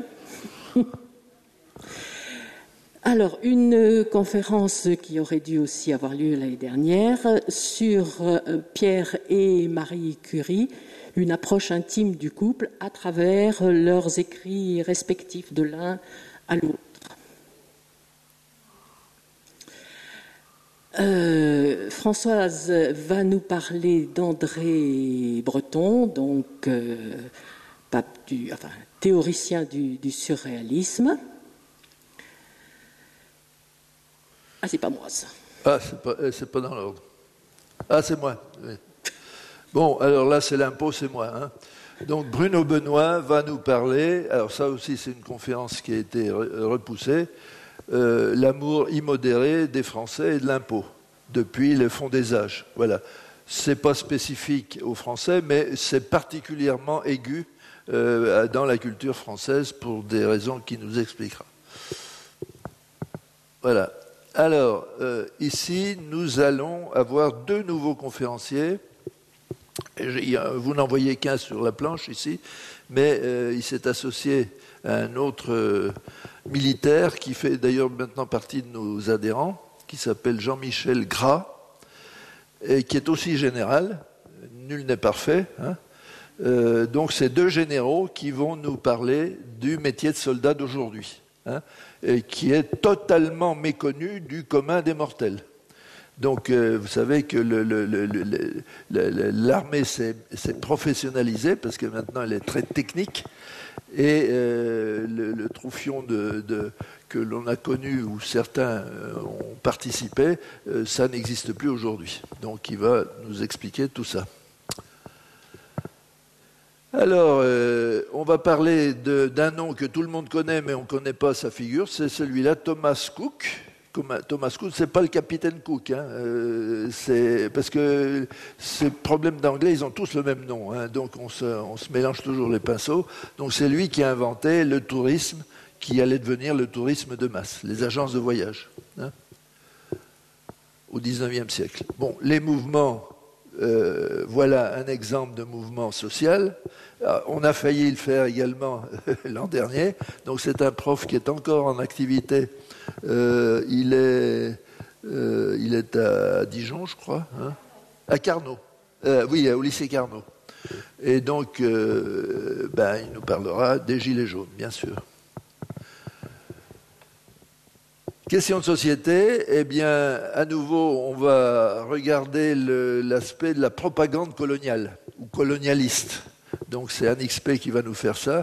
Alors, une conférence qui aurait dû aussi avoir lieu l'année dernière sur Pierre et Marie Curie, une approche intime du couple à travers leurs écrits respectifs de l'un à l'autre. Euh, Françoise va nous parler d'André Breton, donc euh, pape du, enfin, théoricien du, du surréalisme. Ah, c'est pas moi ça. Ah, c'est pas, c'est pas dans l'ordre. Ah, c'est moi. Oui. Bon, alors là, c'est l'impôt, c'est moi. Hein. Donc, Bruno Benoît va nous parler, alors ça aussi, c'est une conférence qui a été repoussée, euh, l'amour immodéré des Français et de l'impôt, depuis le fond des âges. Voilà. C'est pas spécifique aux Français, mais c'est particulièrement aigu euh, dans la culture française pour des raisons qu'il nous expliquera. Voilà. Alors, euh, ici, nous allons avoir deux nouveaux conférenciers. Vous n'en voyez qu'un sur la planche ici, mais euh, il s'est associé à un autre euh, militaire qui fait d'ailleurs maintenant partie de nos adhérents, qui s'appelle Jean-Michel Gras, et qui est aussi général. Nul n'est parfait. Hein. Euh, donc, c'est deux généraux qui vont nous parler du métier de soldat d'aujourd'hui. hein, et qui est totalement méconnu du commun des mortels. Donc, euh, vous savez que le, le, le, le, l'armée s'est, s'est professionnalisée, parce que maintenant elle est très technique, et euh, le, le troufion de, de, que l'on a connu, où certains euh, ont participé, euh, ça n'existe plus aujourd'hui. Donc, il va nous expliquer tout ça. Alors, euh, on va parler de, d'un nom que tout le monde connaît, mais on ne connaît pas sa figure, c'est celui-là, Thomas Cook. Thomas Cook, c'est pas le capitaine Cook, hein. euh, c'est parce que ces problèmes d'anglais, ils ont tous le même nom, hein, donc on se, on se mélange toujours les pinceaux. Donc c'est lui qui a inventé le tourisme qui allait devenir le tourisme de masse, les agences de voyage, hein, au dix-neuvième siècle. Bon, les mouvements, euh, voilà un exemple de mouvement social. Alors, on a failli le faire également l'an dernier, donc c'est un prof qui est encore en activité. Euh, il, est, euh, il est à Dijon, je crois, hein, à Carnot. Euh, oui, au lycée Carnot. Et donc, euh, ben, il nous parlera des Gilets jaunes, bien sûr. Question de société, eh bien, à nouveau, on va regarder le, l'aspect de la propagande coloniale, ou colonialiste. Donc, c'est Anne X P qui va nous faire ça.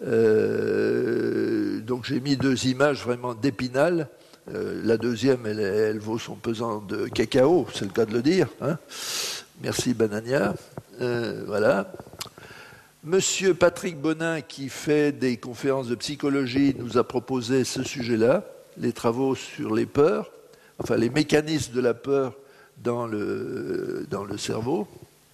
Euh, donc j'ai mis deux images vraiment d'Épinal. Euh, la deuxième, elle, elle vaut son pesant de cacao, c'est le cas de le dire. Hein. Merci Banania. Euh, voilà. Monsieur Patrick Bonin, qui fait des conférences de psychologie, nous a proposé ce sujet-là, les travaux sur les peurs, enfin les mécanismes de la peur dans le, dans le cerveau.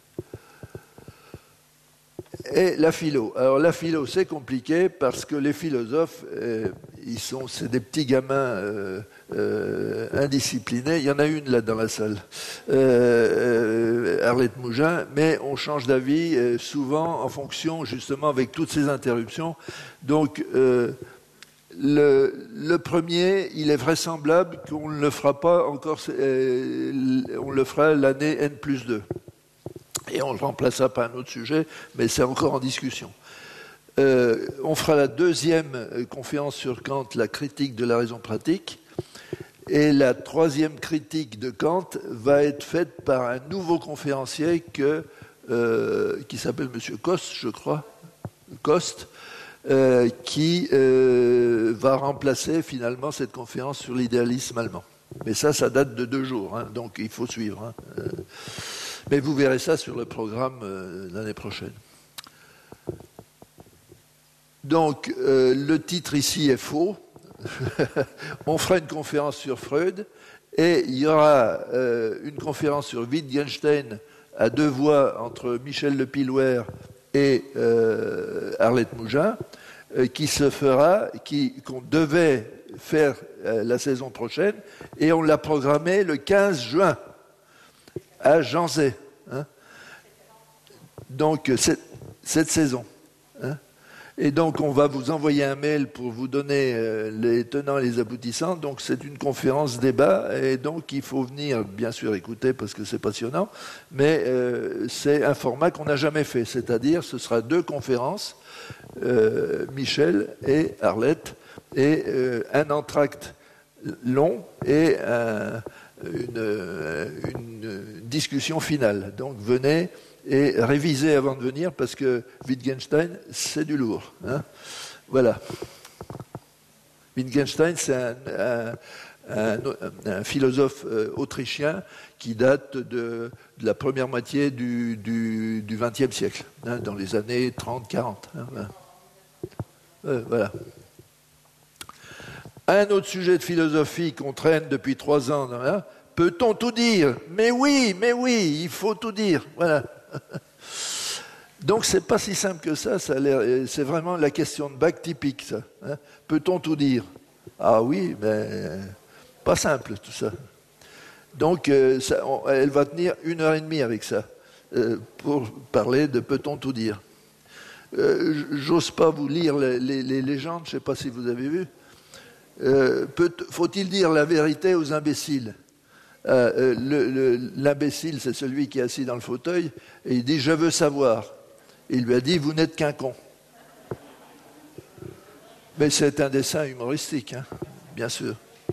Et la philo. Alors la philo, c'est compliqué parce que les philosophes, euh, ils sont, c'est des petits gamins euh, euh, indisciplinés. Il y en a une là dans la salle, euh, Arlette Mougin, mais on change d'avis euh, souvent en fonction, justement, avec toutes ces interruptions. Donc euh, le, le premier, il est vraisemblable qu'on ne le fera pas encore, euh, on le fera l'année N plus deux. Et on le remplacera par un autre sujet, mais c'est encore en discussion. Euh, on fera la deuxième conférence sur Kant, la critique de la raison pratique, et la troisième critique de Kant va être faite par un nouveau conférencier que, euh, qui s'appelle M. Coste, je crois, Coste, euh, qui euh, va remplacer finalement cette conférence sur l'idéalisme allemand. Mais ça, ça date de deux jours, hein, donc il faut suivre. Hein. Euh, Mais vous verrez ça sur le programme euh, l'année prochaine. Donc, euh, le titre ici est faux. On fera une conférence sur Freud et il y aura euh, une conférence sur Wittgenstein à deux voix entre Michel Lepillouer et euh, Arlette Mougin euh, qui se fera, qui, qu'on devait faire euh, la saison prochaine et on l'a programmée le quinze juin. À Janzé, hein. Donc cette, cette saison. Hein. Et donc on va vous envoyer un mail pour vous donner euh, les tenants et les aboutissants. Donc c'est une conférence débat et donc il faut venir bien sûr écouter parce que c'est passionnant. Mais euh, c'est un format qu'on n'a jamais fait, c'est-à-dire ce sera deux conférences, euh, Michel et Arlette, et euh, un entracte long et un Une, une discussion finale. Donc venez et révisez avant de venir parce que Wittgenstein, c'est du lourd. Hein. Voilà. Wittgenstein, c'est un, un, un, un philosophe euh, autrichien qui date de, de la première moitié du, du, du vingtième siècle, hein, dans les années trente quarante. Hein, voilà. Euh, voilà. Un autre sujet de philosophie qu'on traîne depuis trois ans, hein, peut-on tout dire ? Mais oui, mais oui, il faut tout dire. Voilà. Donc c'est pas si simple que ça, ça a l'air, c'est vraiment la question de bac typique, ça. Hein. Peut-on tout dire ? Ah oui, mais pas simple tout ça. Donc euh, ça, on, elle va tenir une heure et demie avec ça, euh, pour parler de peut-on tout dire. Euh, j'ose pas vous lire les, les, les légendes, je ne sais pas si vous avez vu. Euh, peut, faut-il dire la vérité aux imbéciles ? euh, le, le, L'imbécile, c'est celui qui est assis dans le fauteuil, et il dit « je veux savoir ». Il lui a dit « vous n'êtes qu'un con ». Mais c'est un dessin humoristique, hein, bien sûr.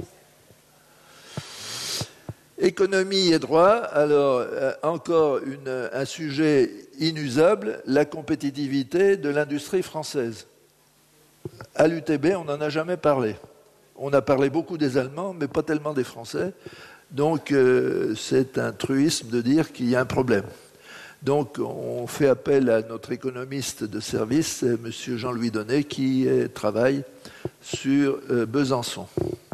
Économie et droit, alors euh, encore une, un sujet inusable, la compétitivité de l'industrie française. À l'U T B, on n'en a jamais parlé. On a parlé beaucoup des Allemands, mais pas tellement des Français. Donc euh, c'est un truisme de dire qu'il y a un problème. Donc on fait appel à notre économiste de service, M. Jean-Louis Donnet, qui euh, travaille sur euh, Besançon.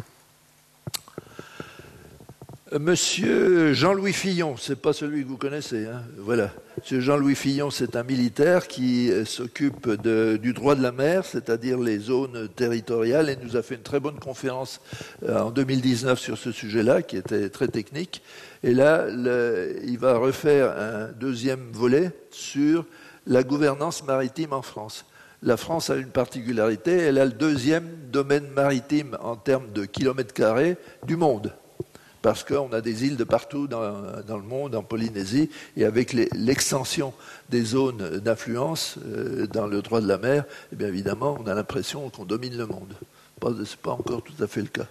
Monsieur Jean-Louis Fillon, c'est pas celui que vous connaissez, hein, voilà. Monsieur Jean-Louis Fillon, c'est un militaire qui s'occupe de, du droit de la mer, c'est-à-dire les zones territoriales, et nous a fait une très bonne conférence euh, en deux mille dix-neuf sur ce sujet-là, qui était très technique. Et là, le, il va refaire un deuxième volet sur la gouvernance maritime en France. La France a une particularité, elle a le deuxième domaine maritime en termes de kilomètres carrés du monde. Parce qu'on a des îles de partout dans, dans le monde, en Polynésie, et avec les, l'extension des zones d'influence euh, dans le droit de la mer, eh bien évidemment, on a l'impression qu'on domine le monde. Ce n'est pas encore tout à fait le cas.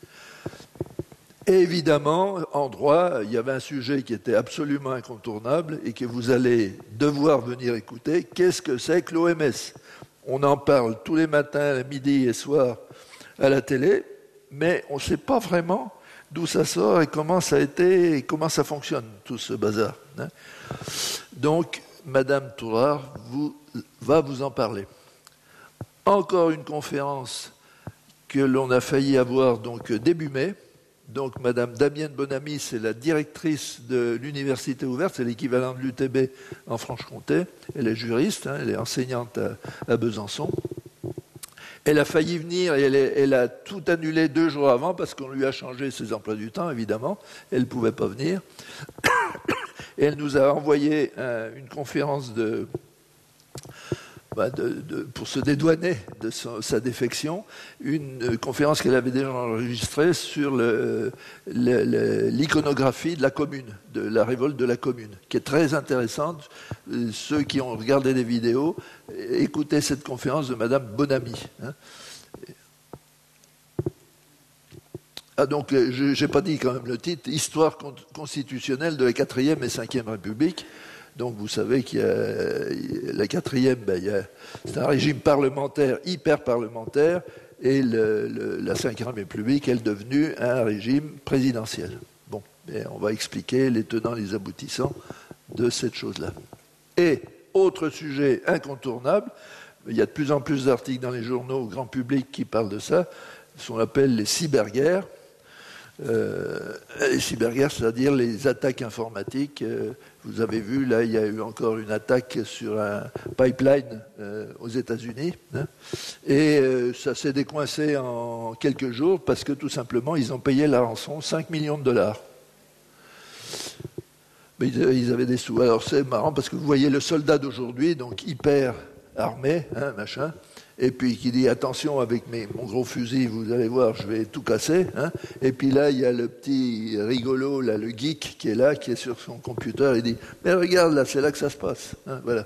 Et évidemment, en droit, il y avait un sujet qui était absolument incontournable et que vous allez devoir venir écouter. Qu'est-ce que c'est que l'O M S ? On en parle tous les matins, midi et soir à la télé, mais on ne sait pas vraiment d'où ça sort et comment ça a été et comment ça fonctionne, tout ce bazar. Hein. Donc, Madame Tourard vous, va vous en parler. Encore une conférence que l'on a failli avoir donc début mai. Donc, Madame Damienne Bonamy, c'est la directrice de l'Université ouverte, c'est l'équivalent de l'U T B en Franche-Comté. Elle est juriste, hein, elle est enseignante à, à Besançon. Elle a failli venir et elle, est, elle a tout annulé deux jours avant parce qu'on lui a changé ses emplois du temps, évidemment. Elle ne pouvait pas venir. Et elle nous a envoyé euh, une conférence de, bah de, de, pour se dédouaner de son, sa défection, une conférence qu'elle avait déjà enregistrée sur le, le, le, l'iconographie de la commune, de la révolte de la commune, qui est très intéressante. Ceux qui ont regardé les vidéos, écoutez cette conférence de Madame Bonamy. Hein. Ah donc, je n'ai pas dit quand même le titre, Histoire constitutionnelle de la quatrième et cinquième République. Donc vous savez qu'il y a la quatrième, ben, il y a, c'est un régime parlementaire, hyper parlementaire, et le, le, la cinquième République est devenue un régime présidentiel. Bon, et on va expliquer les tenants et les aboutissants de cette chose-là. Et autre sujet incontournable, il y a de plus en plus d'articles dans les journaux au grand public qui parlent de ça, ce qu'on appelle les cyberguerres. Euh, les cyberguerres, c'est-à-dire les attaques informatiques. Euh, vous avez vu, là, il y a eu encore une attaque sur un pipeline euh, aux États-Unis. Hein, et euh, ça s'est décoincé en quelques jours parce que tout simplement, ils ont payé la rançon cinq millions de dollars. Mais ils, ils avaient des sous. Alors c'est marrant parce que vous voyez le soldat d'aujourd'hui, donc hyper armé, hein, machin, et puis qui dit attention avec mes, mon gros fusil, vous allez voir, je vais tout casser. Hein. Et puis là, il y a le petit rigolo, là, le geek qui est là, qui est sur son computer, il dit mais regarde là, c'est là que ça se passe. Hein, voilà.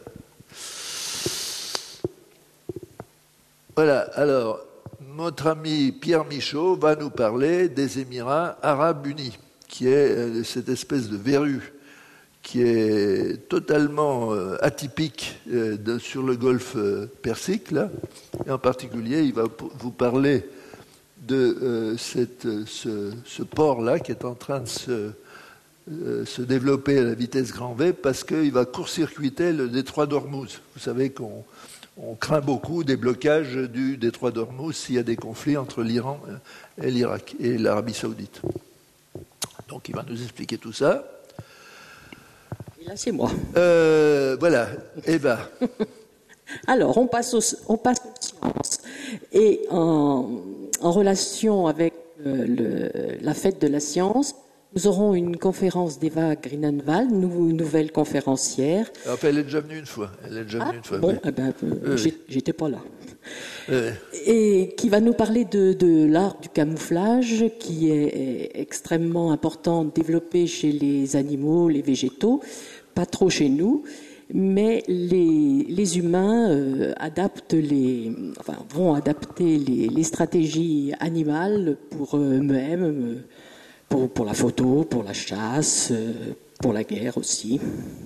Voilà. Alors, notre ami Pierre Michaud va nous parler des Émirats Arabes Unis, qui est cette espèce de verrue qui est totalement euh, atypique euh, de, sur le golfe euh, Persique, là. Et en particulier, il va p- vous parler de euh, cette, ce, ce port-là qui est en train de se, euh, se développer à la vitesse grand V parce qu'il va court-circuiter le détroit d'Ormuz. Vous savez qu'on on craint beaucoup des blocages du détroit d'Ormuz s'il y a des conflits entre l'Iran et l'Irak et l'Arabie Saoudite. Donc il va nous expliquer tout ça. Là, c'est moi. Euh, voilà. Eh ben. Alors, on passe, aux, on passe aux sciences. Et en, en relation avec euh, le, la fête de la science, nous aurons une conférence d'Eva Greenenwald, nou, nouvelle conférencière. Enfin, elle est déjà venue une fois. Elle est déjà venue ah, une fois. Bon, oui. eh ben, euh, oui. J'étais pas là. Oui. Et qui va nous parler de, de l'art du camouflage, qui est, est extrêmement important, développé chez les animaux, les végétaux, pas trop chez nous. mais les, les humains euh, adaptent les, enfin, vont adapter les, les stratégies animales pour eux-mêmes, pour, pour la photo, pour la chasse, pour la guerre aussi.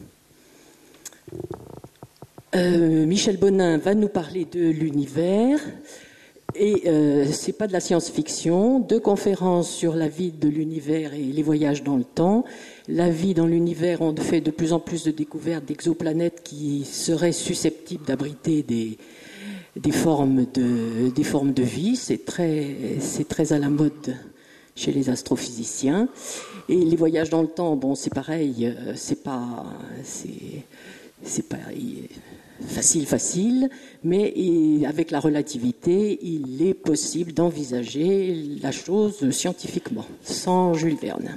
Euh, Michel Bonin va nous parler de l'univers, et euh, c'est pas de la science-fiction. Deux conférences sur la vie de l'univers et les voyages dans le temps. La vie dans l'univers, on fait de plus en plus de découvertes d'exoplanètes qui seraient susceptibles d'abriter des, des, formes de, des formes de vie. C'est très, c'est très à la mode chez les astrophysiciens. Et les voyages dans le temps, bon, c'est pareil, c'est pas, c'est, c'est pas facile, facile, mais avec la relativité, il est possible d'envisager la chose scientifiquement, sans Jules Verne.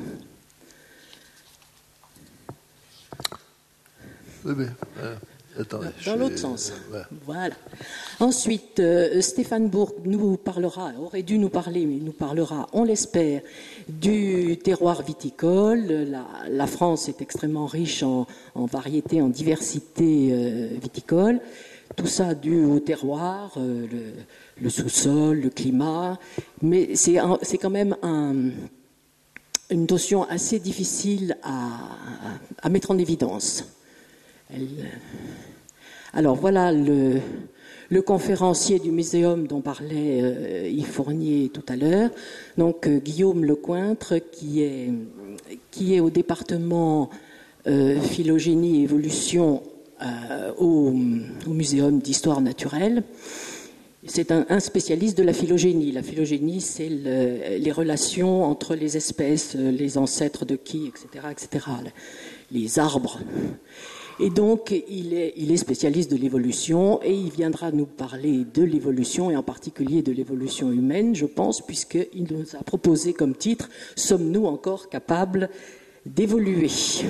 Oui, mais, euh, attendez, dans l'autre vais... sens. Euh, ouais. Voilà. Ensuite, euh, Stéphane Bourg nous parlera, aurait dû nous parler, mais nous parlera, on l'espère, du terroir viticole. La, la France est extrêmement riche en, en variétés, en diversité euh, viticole. Tout ça dû au terroir, euh, le, le sous-sol, le climat. Mais c'est, un, c'est quand même un, une notion assez difficile à, à mettre en évidence. Elle... Alors voilà le, le conférencier du muséum dont parlait euh, Yves Fournier tout à l'heure, donc euh, Guillaume Lecointre, qui est, qui est au département euh, phylogénie et évolution euh, au, au muséum d'histoire naturelle. C'est un, un spécialiste de la phylogénie. La phylogénie, c'est le, les relations entre les espèces, les ancêtres de qui, et cetera, et cetera, les arbres. Et donc, il est, il est spécialiste de l'évolution et il viendra nous parler de l'évolution et en particulier de l'évolution humaine, je pense, puisqu'il nous a proposé comme titre « Sommes-nous encore capables d'évoluer ?»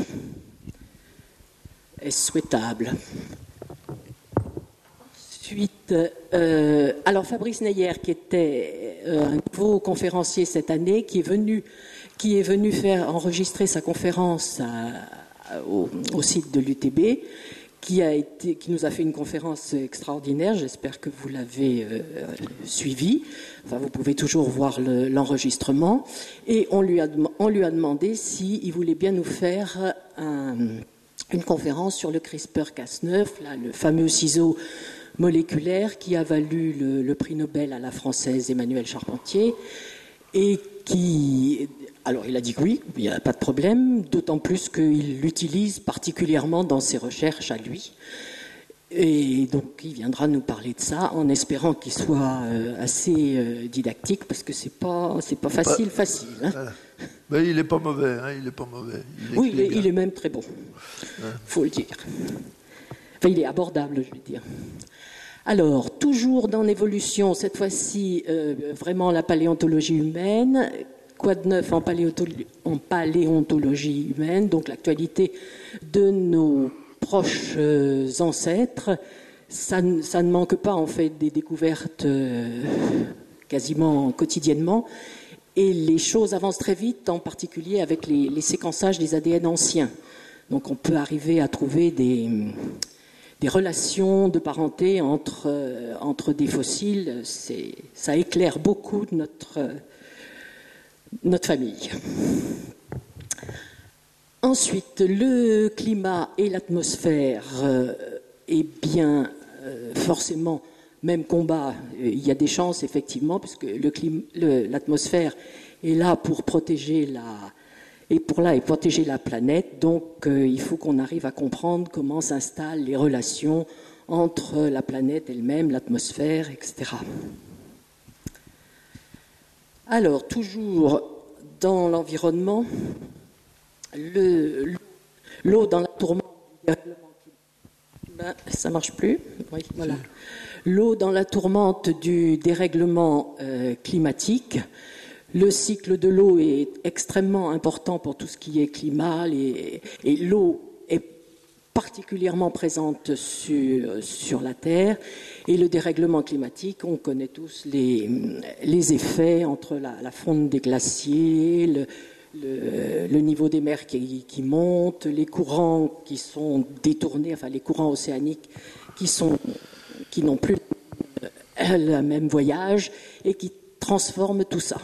Est-ce souhaitable ? Ensuite, euh, alors Fabrice Neyer, qui était euh, un nouveau conférencier cette année, qui est venu, qui est venu faire enregistrer sa conférence à Au, au site de l'U T B, qui, a été, qui nous a fait une conférence extraordinaire. J'espère que vous l'avez euh, suivi. Enfin, vous pouvez toujours voir le, l'enregistrement. Et on lui a, on lui a demandé s'il voulait bien nous faire un, une conférence sur le CRISPR Cas neuf, là, le fameux ciseau moléculaire qui a valu le, le prix Nobel à la française Emmanuelle Charpentier, et qui... Alors, il a dit que oui, il n'y a pas de problème, d'autant plus qu'il l'utilise particulièrement dans ses recherches à lui. Et donc, il viendra nous parler de ça en espérant qu'il soit assez didactique, parce que c'est pas, c'est pas facile, pas, facile. Hein. Mais il n'est pas mauvais, hein, il n'est pas mauvais. Il oui, il est, il est même très bon, il hein. faut le dire. Enfin, il est abordable, je veux dire. Alors, toujours dans l'évolution, cette fois-ci, euh, vraiment la paléontologie humaine. Quoi de neuf en, paléontologie, en paléontologie humaine, donc l'actualité de nos proches euh, ancêtres. Ça, ça ne manque pas en fait des découvertes euh, quasiment quotidiennement, et les choses avancent très vite, en particulier avec les, les séquençages des A D N anciens. Donc on peut arriver à trouver des, des relations de parenté entre, euh, entre des fossiles. C'est, ça éclaire beaucoup notre... Euh, notre famille. Ensuite, le climat et l'atmosphère, euh, eh bien, euh, forcément, même combat. Il y a des chances, effectivement, puisque le climat, le, l'atmosphère est là pour protéger la, et pour là et protéger la planète. Donc, euh, il faut qu'on arrive à comprendre comment s'installent les relations entre la planète elle-même, l'atmosphère, et cetera. Alors, toujours dans l'environnement, le, l'eau dans la tourmente du dérèglement ben, ça marche plus. Oui, voilà. L'eau dans la tourmente du dérèglement euh, climatique. Le cycle de l'eau est extrêmement important pour tout ce qui est climat, les, et l'eau est particulièrement présente sur, sur la Terre. Et le dérèglement climatique, on connaît tous les, les effets entre la, la fonte des glaciers, le, le, le niveau des mers qui, qui monte, les courants qui sont détournés, enfin les courants océaniques qui sont qui n'ont plus le même voyage et qui transforment tout ça.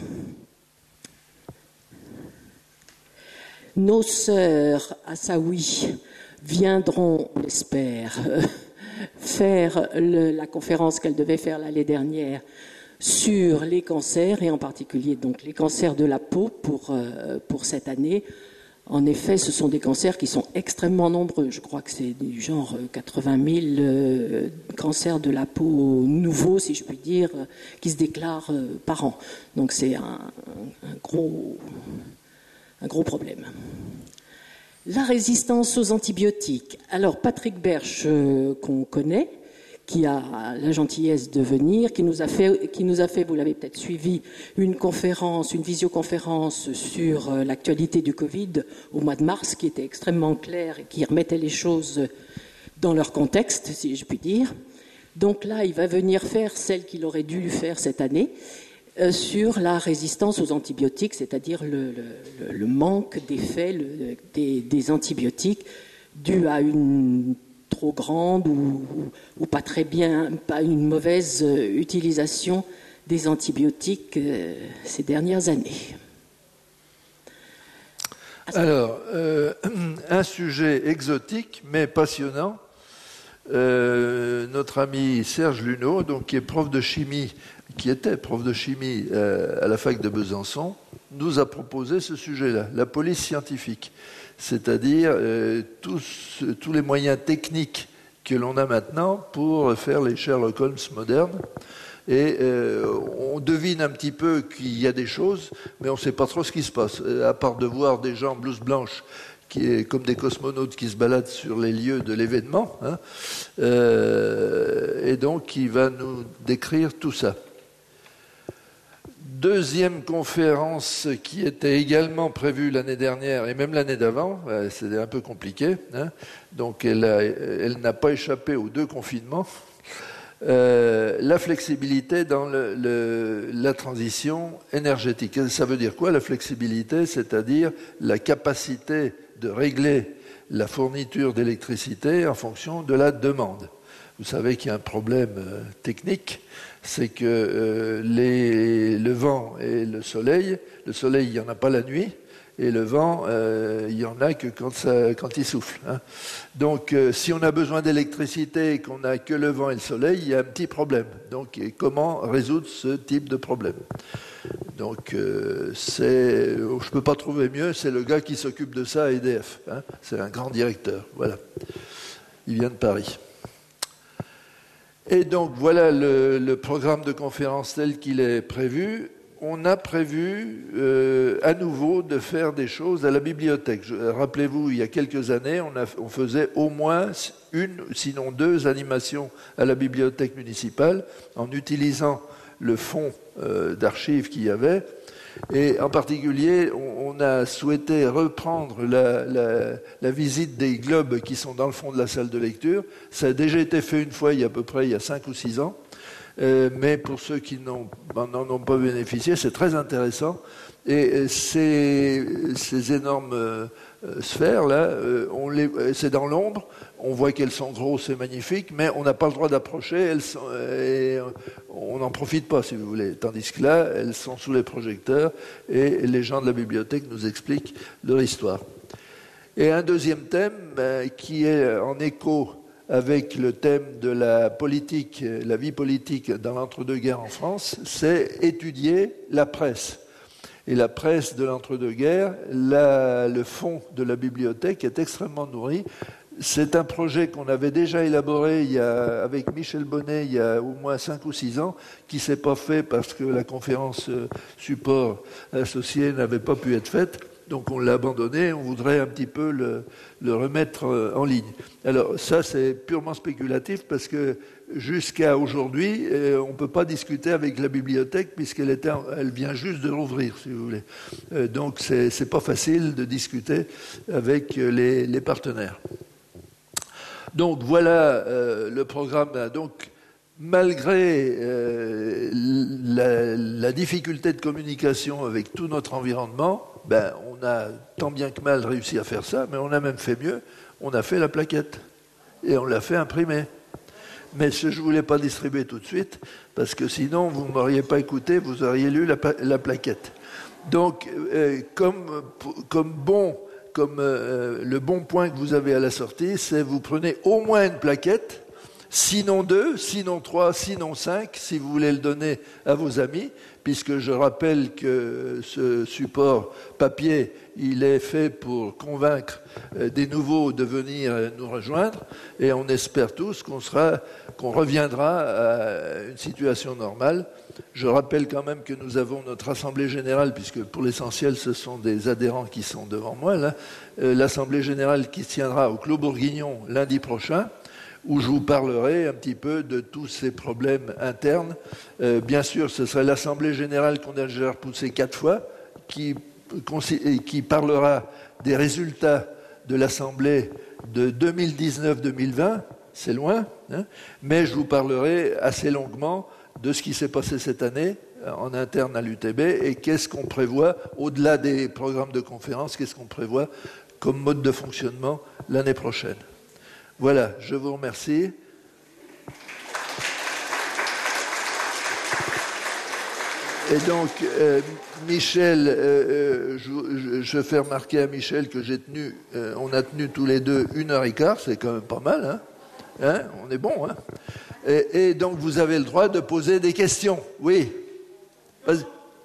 Nos sœurs Assaouis viendront, on l'espère, faire le, la conférence qu'elles devaient faire l'année dernière sur les cancers, et en particulier donc les cancers de la peau pour, euh, pour cette année. En effet, ce sont des cancers qui sont extrêmement nombreux. Je crois que c'est du genre quatre-vingt mille euh, cancers de la peau nouveaux, si je puis dire, euh, qui se déclarent euh, par an. Donc c'est un, un, gros, un gros problème. La résistance aux antibiotiques. Alors Patrick Berche, euh, qu'on connaît, qui a la gentillesse de venir, qui nous a fait, qui nous a fait, vous l'avez peut-être suivi, une conférence, une visioconférence sur l'actualité du Covid au mois de mars, qui était extrêmement claire et qui remettait les choses dans leur contexte, si je puis dire. Donc là, il va venir faire celle qu'il aurait dû faire cette année euh, sur la résistance aux antibiotiques, c'est-à-dire le, le, le manque d'effet le, des, des antibiotiques dû à une trop grande ou, ou pas très bien, pas une mauvaise utilisation des antibiotiques euh, ces dernières années. Alors, euh, un sujet exotique mais passionnant. Euh, notre ami Serge Luneau, donc, qui est prof de chimie, qui était prof de chimie euh, à la fac de Besançon, nous a proposé ce sujet-là, la police scientifique. C'est-à-dire euh, tous, tous les moyens techniques que l'on a maintenant pour faire les Sherlock Holmes modernes. Et euh, on devine un petit peu qu'il y a des choses, mais on ne sait pas trop ce qui se passe, à part de voir des gens en blouse blanche, qui est comme des cosmonautes qui se baladent sur les lieux de l'événement. Hein. Euh, et donc, il va nous décrire tout ça. Deuxième conférence qui était également prévue l'année dernière et même l'année d'avant, c'était un peu compliqué, hein. Donc elle, a, elle n'a pas échappé aux deux confinements. Euh, la flexibilité dans le, le, la transition énergétique. Ça veut dire quoi, la flexibilité? C'est-à-dire la capacité de régler la fourniture d'électricité en fonction de la demande. Vous savez qu'il y a un problème euh, technique, c'est que euh, les, le vent et le soleil, le soleil, il n'y en a pas la nuit, et le vent, euh, il n'y en a que quand, ça, quand il souffle. Hein. Donc, euh, si on a besoin d'électricité et qu'on n'a que le vent et le soleil, il y a un petit problème. Donc, et comment résoudre ce type de problème? Donc, euh, c'est, je ne peux pas trouver mieux, c'est le gars qui s'occupe de ça à E D F. Hein. C'est un grand directeur, voilà. Il vient de Paris. Et donc, voilà le, le programme de conférence tel qu'il est prévu. On a prévu euh, à nouveau de faire des choses à la bibliothèque. Je, rappelez-vous, il y a quelques années, on, a, on faisait au moins une, sinon deux animations à la bibliothèque municipale en utilisant le fonds euh, d'archives qu'il y avait. Et en particulier, on, on a souhaité reprendre la, la, la visite des globes qui sont dans le fond de la salle de lecture. Ça a déjà été fait une fois, il y a à peu près il y a cinq ou six ans. Euh, mais pour ceux qui n'en ont pas bénéficié, c'est très intéressant. Et ces, ces énormes euh, sphères-là, euh, on les, c'est dans l'ombre, on voit qu'elles sont grosses et magnifiques, mais on n'a pas le droit d'approcher, elles sont, et on n'en profite pas, si vous voulez. Tandis que là, elles sont sous les projecteurs, et les gens de la bibliothèque nous expliquent leur histoire. Et un deuxième thème, ben, qui est en écho avec le thème de la politique, la vie politique dans l'entre-deux-guerres en France, c'est étudier la presse. Et la presse de l'entre-deux-guerres, la, le fonds de la bibliothèque est extrêmement nourri. C'est un projet qu'on avait déjà élaboré il y a, avec Michel Bonnet il y a au moins cinq ou six ans, qui ne s'est pas fait parce que la conférence support associée n'avait pas pu être faite. Donc on l'a abandonné, on voudrait un petit peu le, le remettre en ligne. Alors ça c'est purement spéculatif parce que jusqu'à aujourd'hui, on ne peut pas discuter avec la bibliothèque puisqu'elle était, elle vient juste de rouvrir, si vous voulez. Donc c'est, c'est pas facile de discuter avec les, les partenaires. Donc voilà euh, le programme. Donc malgré euh, la, la difficulté de communication avec tout notre environnement, ben, on a tant bien que mal réussi à faire ça, mais on a même fait mieux, on a fait la plaquette et on l'a fait imprimer. Mais ce, je ne voulais pas distribuer tout de suite, parce que sinon, vous ne m'auriez pas écouté, vous auriez lu la, la plaquette. Donc, euh, comme, comme, bon, comme euh, le bon point que vous avez à la sortie, c'est vous prenez au moins une plaquette, sinon deux, sinon trois, sinon cinq, si vous voulez le donner à vos amis, puisque je rappelle que ce support papier, il est fait pour convaincre des nouveaux de venir nous rejoindre, et on espère tous qu'on sera, qu'on reviendra à une situation normale. Je rappelle quand même que nous avons notre assemblée générale, puisque pour l'essentiel ce sont des adhérents qui sont devant moi, là, l'assemblée générale qui se tiendra au Clos Bourguignon lundi prochain, où je vous parlerai un petit peu de tous ces problèmes internes. Euh, bien sûr, ce sera l'Assemblée générale qu'on a déjà repoussée quatre fois, qui, qui parlera des résultats de l'Assemblée de deux mille dix-neuf deux mille vingt, c'est loin, hein, mais je vous parlerai assez longuement de ce qui s'est passé cette année en interne à l'U T B et qu'est-ce qu'on prévoit, au-delà des programmes de conférences, qu'est-ce qu'on prévoit comme mode de fonctionnement l'année prochaine. Voilà, je vous remercie. Et donc, euh, Michel, euh, je, je fais remarquer à Michel que j'ai tenu, euh, on a tenu tous les deux une heure et quart, c'est quand même pas mal, hein, hein, on est bon, hein. Et, et donc, vous avez le droit de poser des questions. Oui. Vas-y.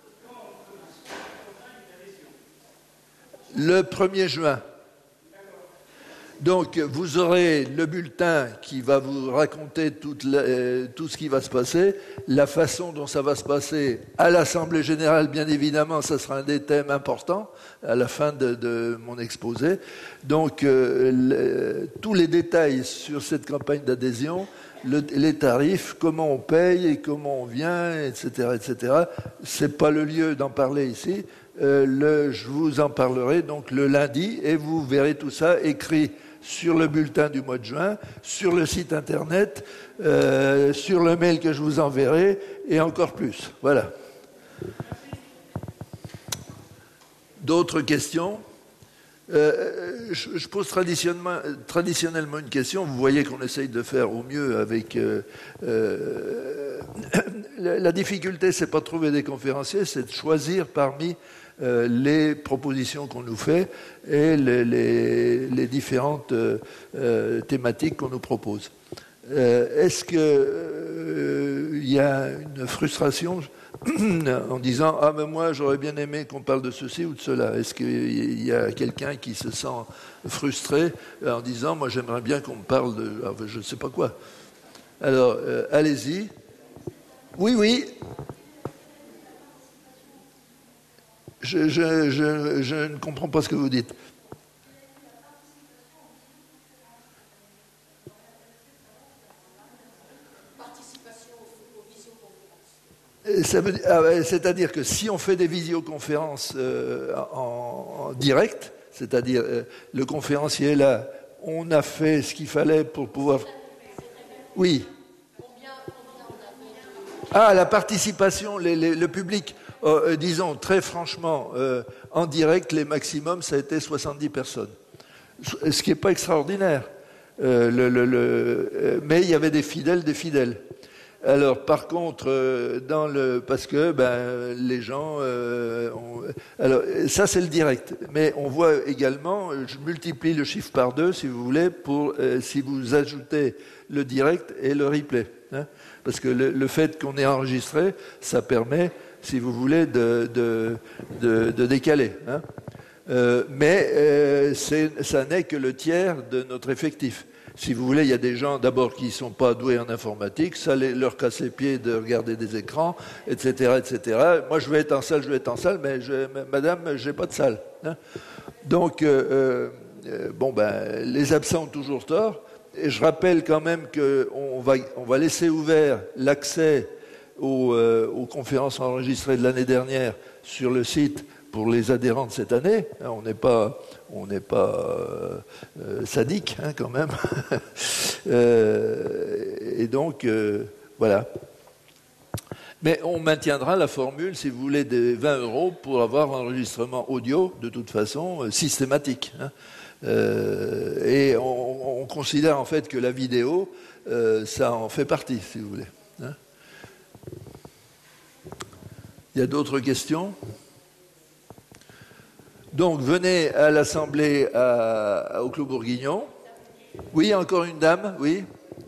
Le premier juin. Donc, vous aurez le bulletin qui va vous raconter toute la, euh, tout ce qui va se passer, la façon dont ça va se passer à l'Assemblée générale, bien évidemment, ça sera un des thèmes importants à la fin de, de mon exposé. Donc, euh, le, tous les détails sur cette campagne d'adhésion, le, les tarifs, comment on paye et comment on vient, et cetera, et cetera. C'est pas le lieu d'en parler ici. Euh, le, je vous en parlerai donc le lundi et vous verrez tout ça écrit sur le bulletin du mois de juin, sur le site internet, euh, sur le mail que je vous enverrai, et encore plus. Voilà. D'autres questions ? euh, je, je pose traditionnellement, traditionnellement une question. Vous voyez qu'on essaye de faire au mieux avec... Euh, euh, la difficulté, c'est pas de trouver des conférenciers, c'est de choisir parmi... Euh, les propositions qu'on nous fait et les, les, les différentes euh, euh, thématiques qu'on nous propose. Euh, est-ce qu'il euh, y a une frustration en disant « Ah, mais moi, j'aurais bien aimé qu'on parle de ceci ou de cela ». Est-ce qu'il y a quelqu'un qui se sent frustré en disant « Moi, j'aimerais bien qu'on me parle de ah, je ne sais pas quoi ». Alors, euh, allez-y. Oui, oui. Je, je, je, je ne comprends pas ce que vous dites. Participation aux visioconférences. Ah, c'est-à-dire que si on fait des visioconférences euh, en, en direct, c'est-à-dire euh, le conférencier est là, on a fait ce qu'il fallait pour pouvoir... Oui. Ah, la participation, les, les, le public... Euh, disons, très franchement, euh, en direct, les maximums, ça a été soixante-dix personnes. Ce qui n'est pas extraordinaire. Euh, le, le, le, euh, mais il y avait des fidèles, des fidèles. Alors, par contre, euh, dans le, parce que ben, les gens... Euh, ont, alors, ça, c'est le direct. Mais on voit également, je multiplie le chiffre par deux, si vous voulez, pour euh, si vous ajoutez le direct et le replay. Hein, parce que le, le fait qu'on ait enregistré, ça permet... si vous voulez, de, de, de, de décaler. Hein. Euh, mais euh, c'est, ça n'est que le tiers de notre effectif. Si vous voulez, il y a des gens, d'abord, qui ne sont pas doués en informatique, ça les, leur casse les pieds de regarder des écrans, et cetera, et cetera. Moi, je vais être en salle, je vais être en salle, mais je, madame, je n'ai pas de salle. Hein. Donc, euh, euh, bon, ben, les absents ont toujours tort. Et je rappelle quand même qu'on va, on va laisser ouvert l'accès Aux, euh, aux conférences enregistrées de l'année dernière sur le site pour les adhérents de cette année. Hein, on n'est pas, on n'est pas euh, euh, sadique hein, quand même. euh, et donc, euh, voilà. Mais on maintiendra la formule, si vous voulez, des vingt euros pour avoir un enregistrement audio, de toute façon, euh, systématique. Hein. Euh, et on, on considère en fait que la vidéo, euh, ça en fait partie, si vous voulez. Hein. Il y a d'autres questions ? Donc, venez à l'Assemblée à, à, au Clos Bourguignon. Oui, encore une dame, oui.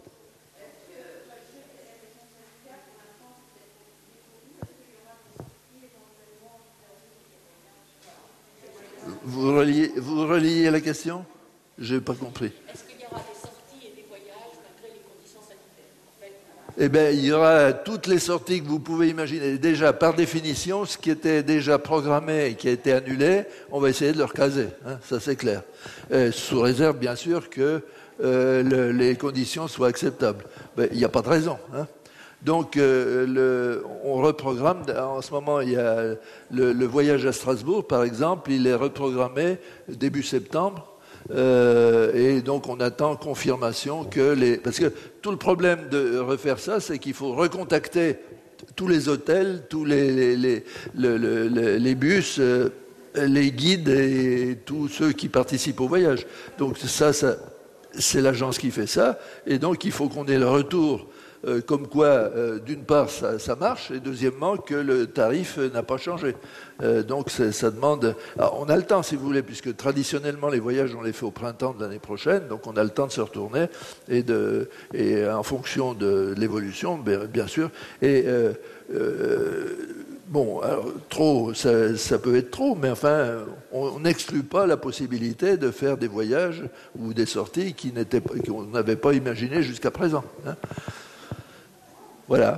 Vous reliez, vous reliez la question ? Je n'ai pas compris. Est-ce qu'il y aura des sorties et des voyages malgré les conditions sanitaires ? En fait, Eh bien, il y aura toutes les sorties que vous pouvez imaginer. Déjà, par définition, ce qui était déjà programmé et qui a été annulé, on va essayer de le recaser. Hein, ça, c'est clair. Et sous réserve, bien sûr, que euh, le, les conditions soient acceptables. Ben, il n'y a pas de raison. Hein. Donc, euh, le, on reprogramme. En ce moment, il y a le, le voyage à Strasbourg, par exemple, il est reprogrammé début septembre. Euh, et donc, on attend confirmation que les... Parce que tout le problème de refaire ça, c'est qu'il faut recontacter tous les hôtels, tous les, les, les, les, les, les bus, euh, les guides et tous ceux qui participent au voyage. Donc, ça, ça c'est l'agence qui fait ça. Et donc, il faut qu'on ait le retour... Euh, comme quoi, euh, d'une part, ça, ça marche, et deuxièmement, que le tarif euh, n'a pas changé. Euh, donc, ça demande... Alors, on a le temps, si vous voulez, puisque traditionnellement, les voyages, on les fait au printemps de l'année prochaine, donc on a le temps de se retourner, et, de, et en fonction de l'évolution, bien, bien sûr. Et, euh, euh, bon, alors, trop, ça, ça peut être trop, mais enfin, on n'exclut pas la possibilité de faire des voyages ou des sorties qui n'étaient, qu'on n'avait pas imaginées jusqu'à présent. Hein. Voilà.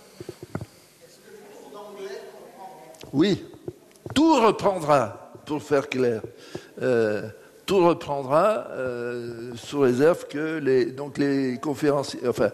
Oui, tout reprendra, pour faire clair. Euh, tout reprendra euh, sous réserve que les, donc les conférenciers, enfin,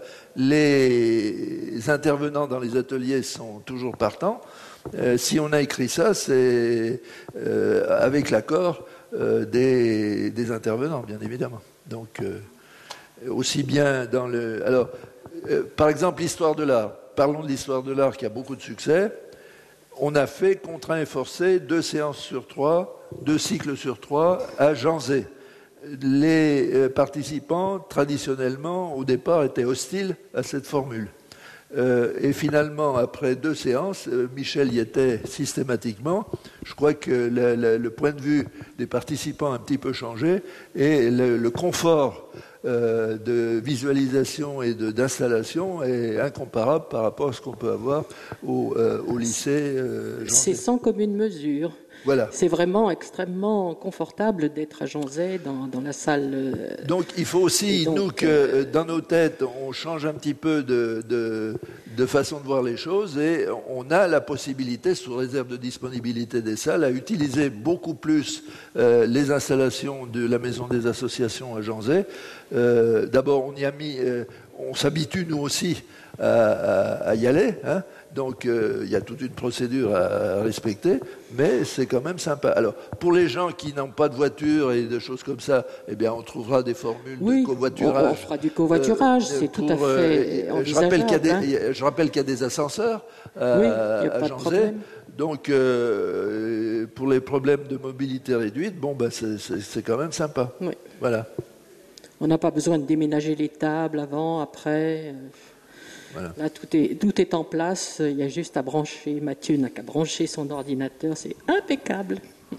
les intervenants dans les ateliers sont toujours partants. Euh, si on a écrit ça, c'est euh, avec l'accord euh, des, des intervenants, bien évidemment. Donc, euh, aussi bien dans le... Alors, Euh, par exemple, l'histoire de l'art. Parlons de l'histoire de l'art qui a beaucoup de succès. On a fait, contraint et forcé, deux séances sur trois, deux cycles sur trois à Janzé. Les euh, participants, traditionnellement, au départ, étaient hostiles à cette formule. Euh, et finalement, après deux séances, euh, Michel y était systématiquement. Je crois que le, le, le point de vue des participants a un petit peu changé et le, le confort euh, de visualisation et de, d'installation est incomparable par rapport à ce qu'on peut avoir au, euh, au lycée. Euh, C'est sans commune mesure. Voilà. C'est vraiment extrêmement confortable d'être à Janzé dans, dans la salle. Euh, donc il faut aussi, donc, nous, que euh, dans nos têtes, on change un petit peu de, de, de façon de voir les choses et on a la possibilité, sous réserve de disponibilité des salles, à utiliser beaucoup plus euh, les installations de la Maison des Associations à Janzé. Euh, d'abord, on y a mis, euh, on s'habitue nous aussi à, à, à y aller, hein. Donc, euh, il y a toute une procédure à, à respecter, mais c'est quand même sympa. Alors, pour les gens qui n'ont pas de voiture et des choses comme ça, eh bien, on trouvera des formules oui, de covoiturage. On, on fera du covoiturage, euh, c'est pour, tout à fait euh, je rappelle, qu'il y a des, hein. je rappelle qu'il y a des ascenseurs euh, oui, à Janzé. Donc, euh, pour les problèmes de mobilité réduite, bon, ben, c'est, c'est, c'est quand même sympa. Oui. Voilà. On n'a pas besoin de déménager les tables avant, après... Voilà. Là, tout est, tout est en place. Il y a juste à brancher. Mathieu n'a qu'à brancher son ordinateur. C'est impeccable.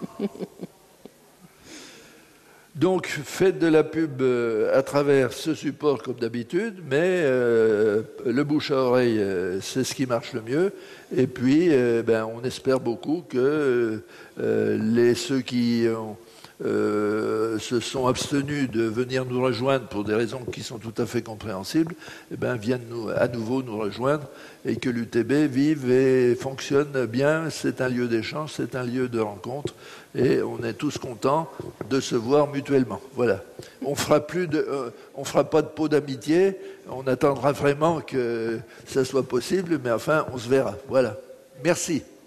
Donc, faites de la pub à travers ce support comme d'habitude, mais euh, le bouche à oreille, euh, c'est ce qui marche le mieux. Et puis, euh, ben, on espère beaucoup que euh, les, ceux qui ont... Euh, se sont abstenus de venir nous rejoindre pour des raisons qui sont tout à fait compréhensibles, eh ben, viennent nous, à nouveau nous rejoindre et que l'U T B vive et fonctionne bien. C'est un lieu d'échange, c'est un lieu de rencontre et on est tous contents de se voir mutuellement. Voilà. On fera plus de, euh, on fera pas de pot d'amitié, on attendra vraiment que ça soit possible, mais enfin, on se verra. Voilà. Merci.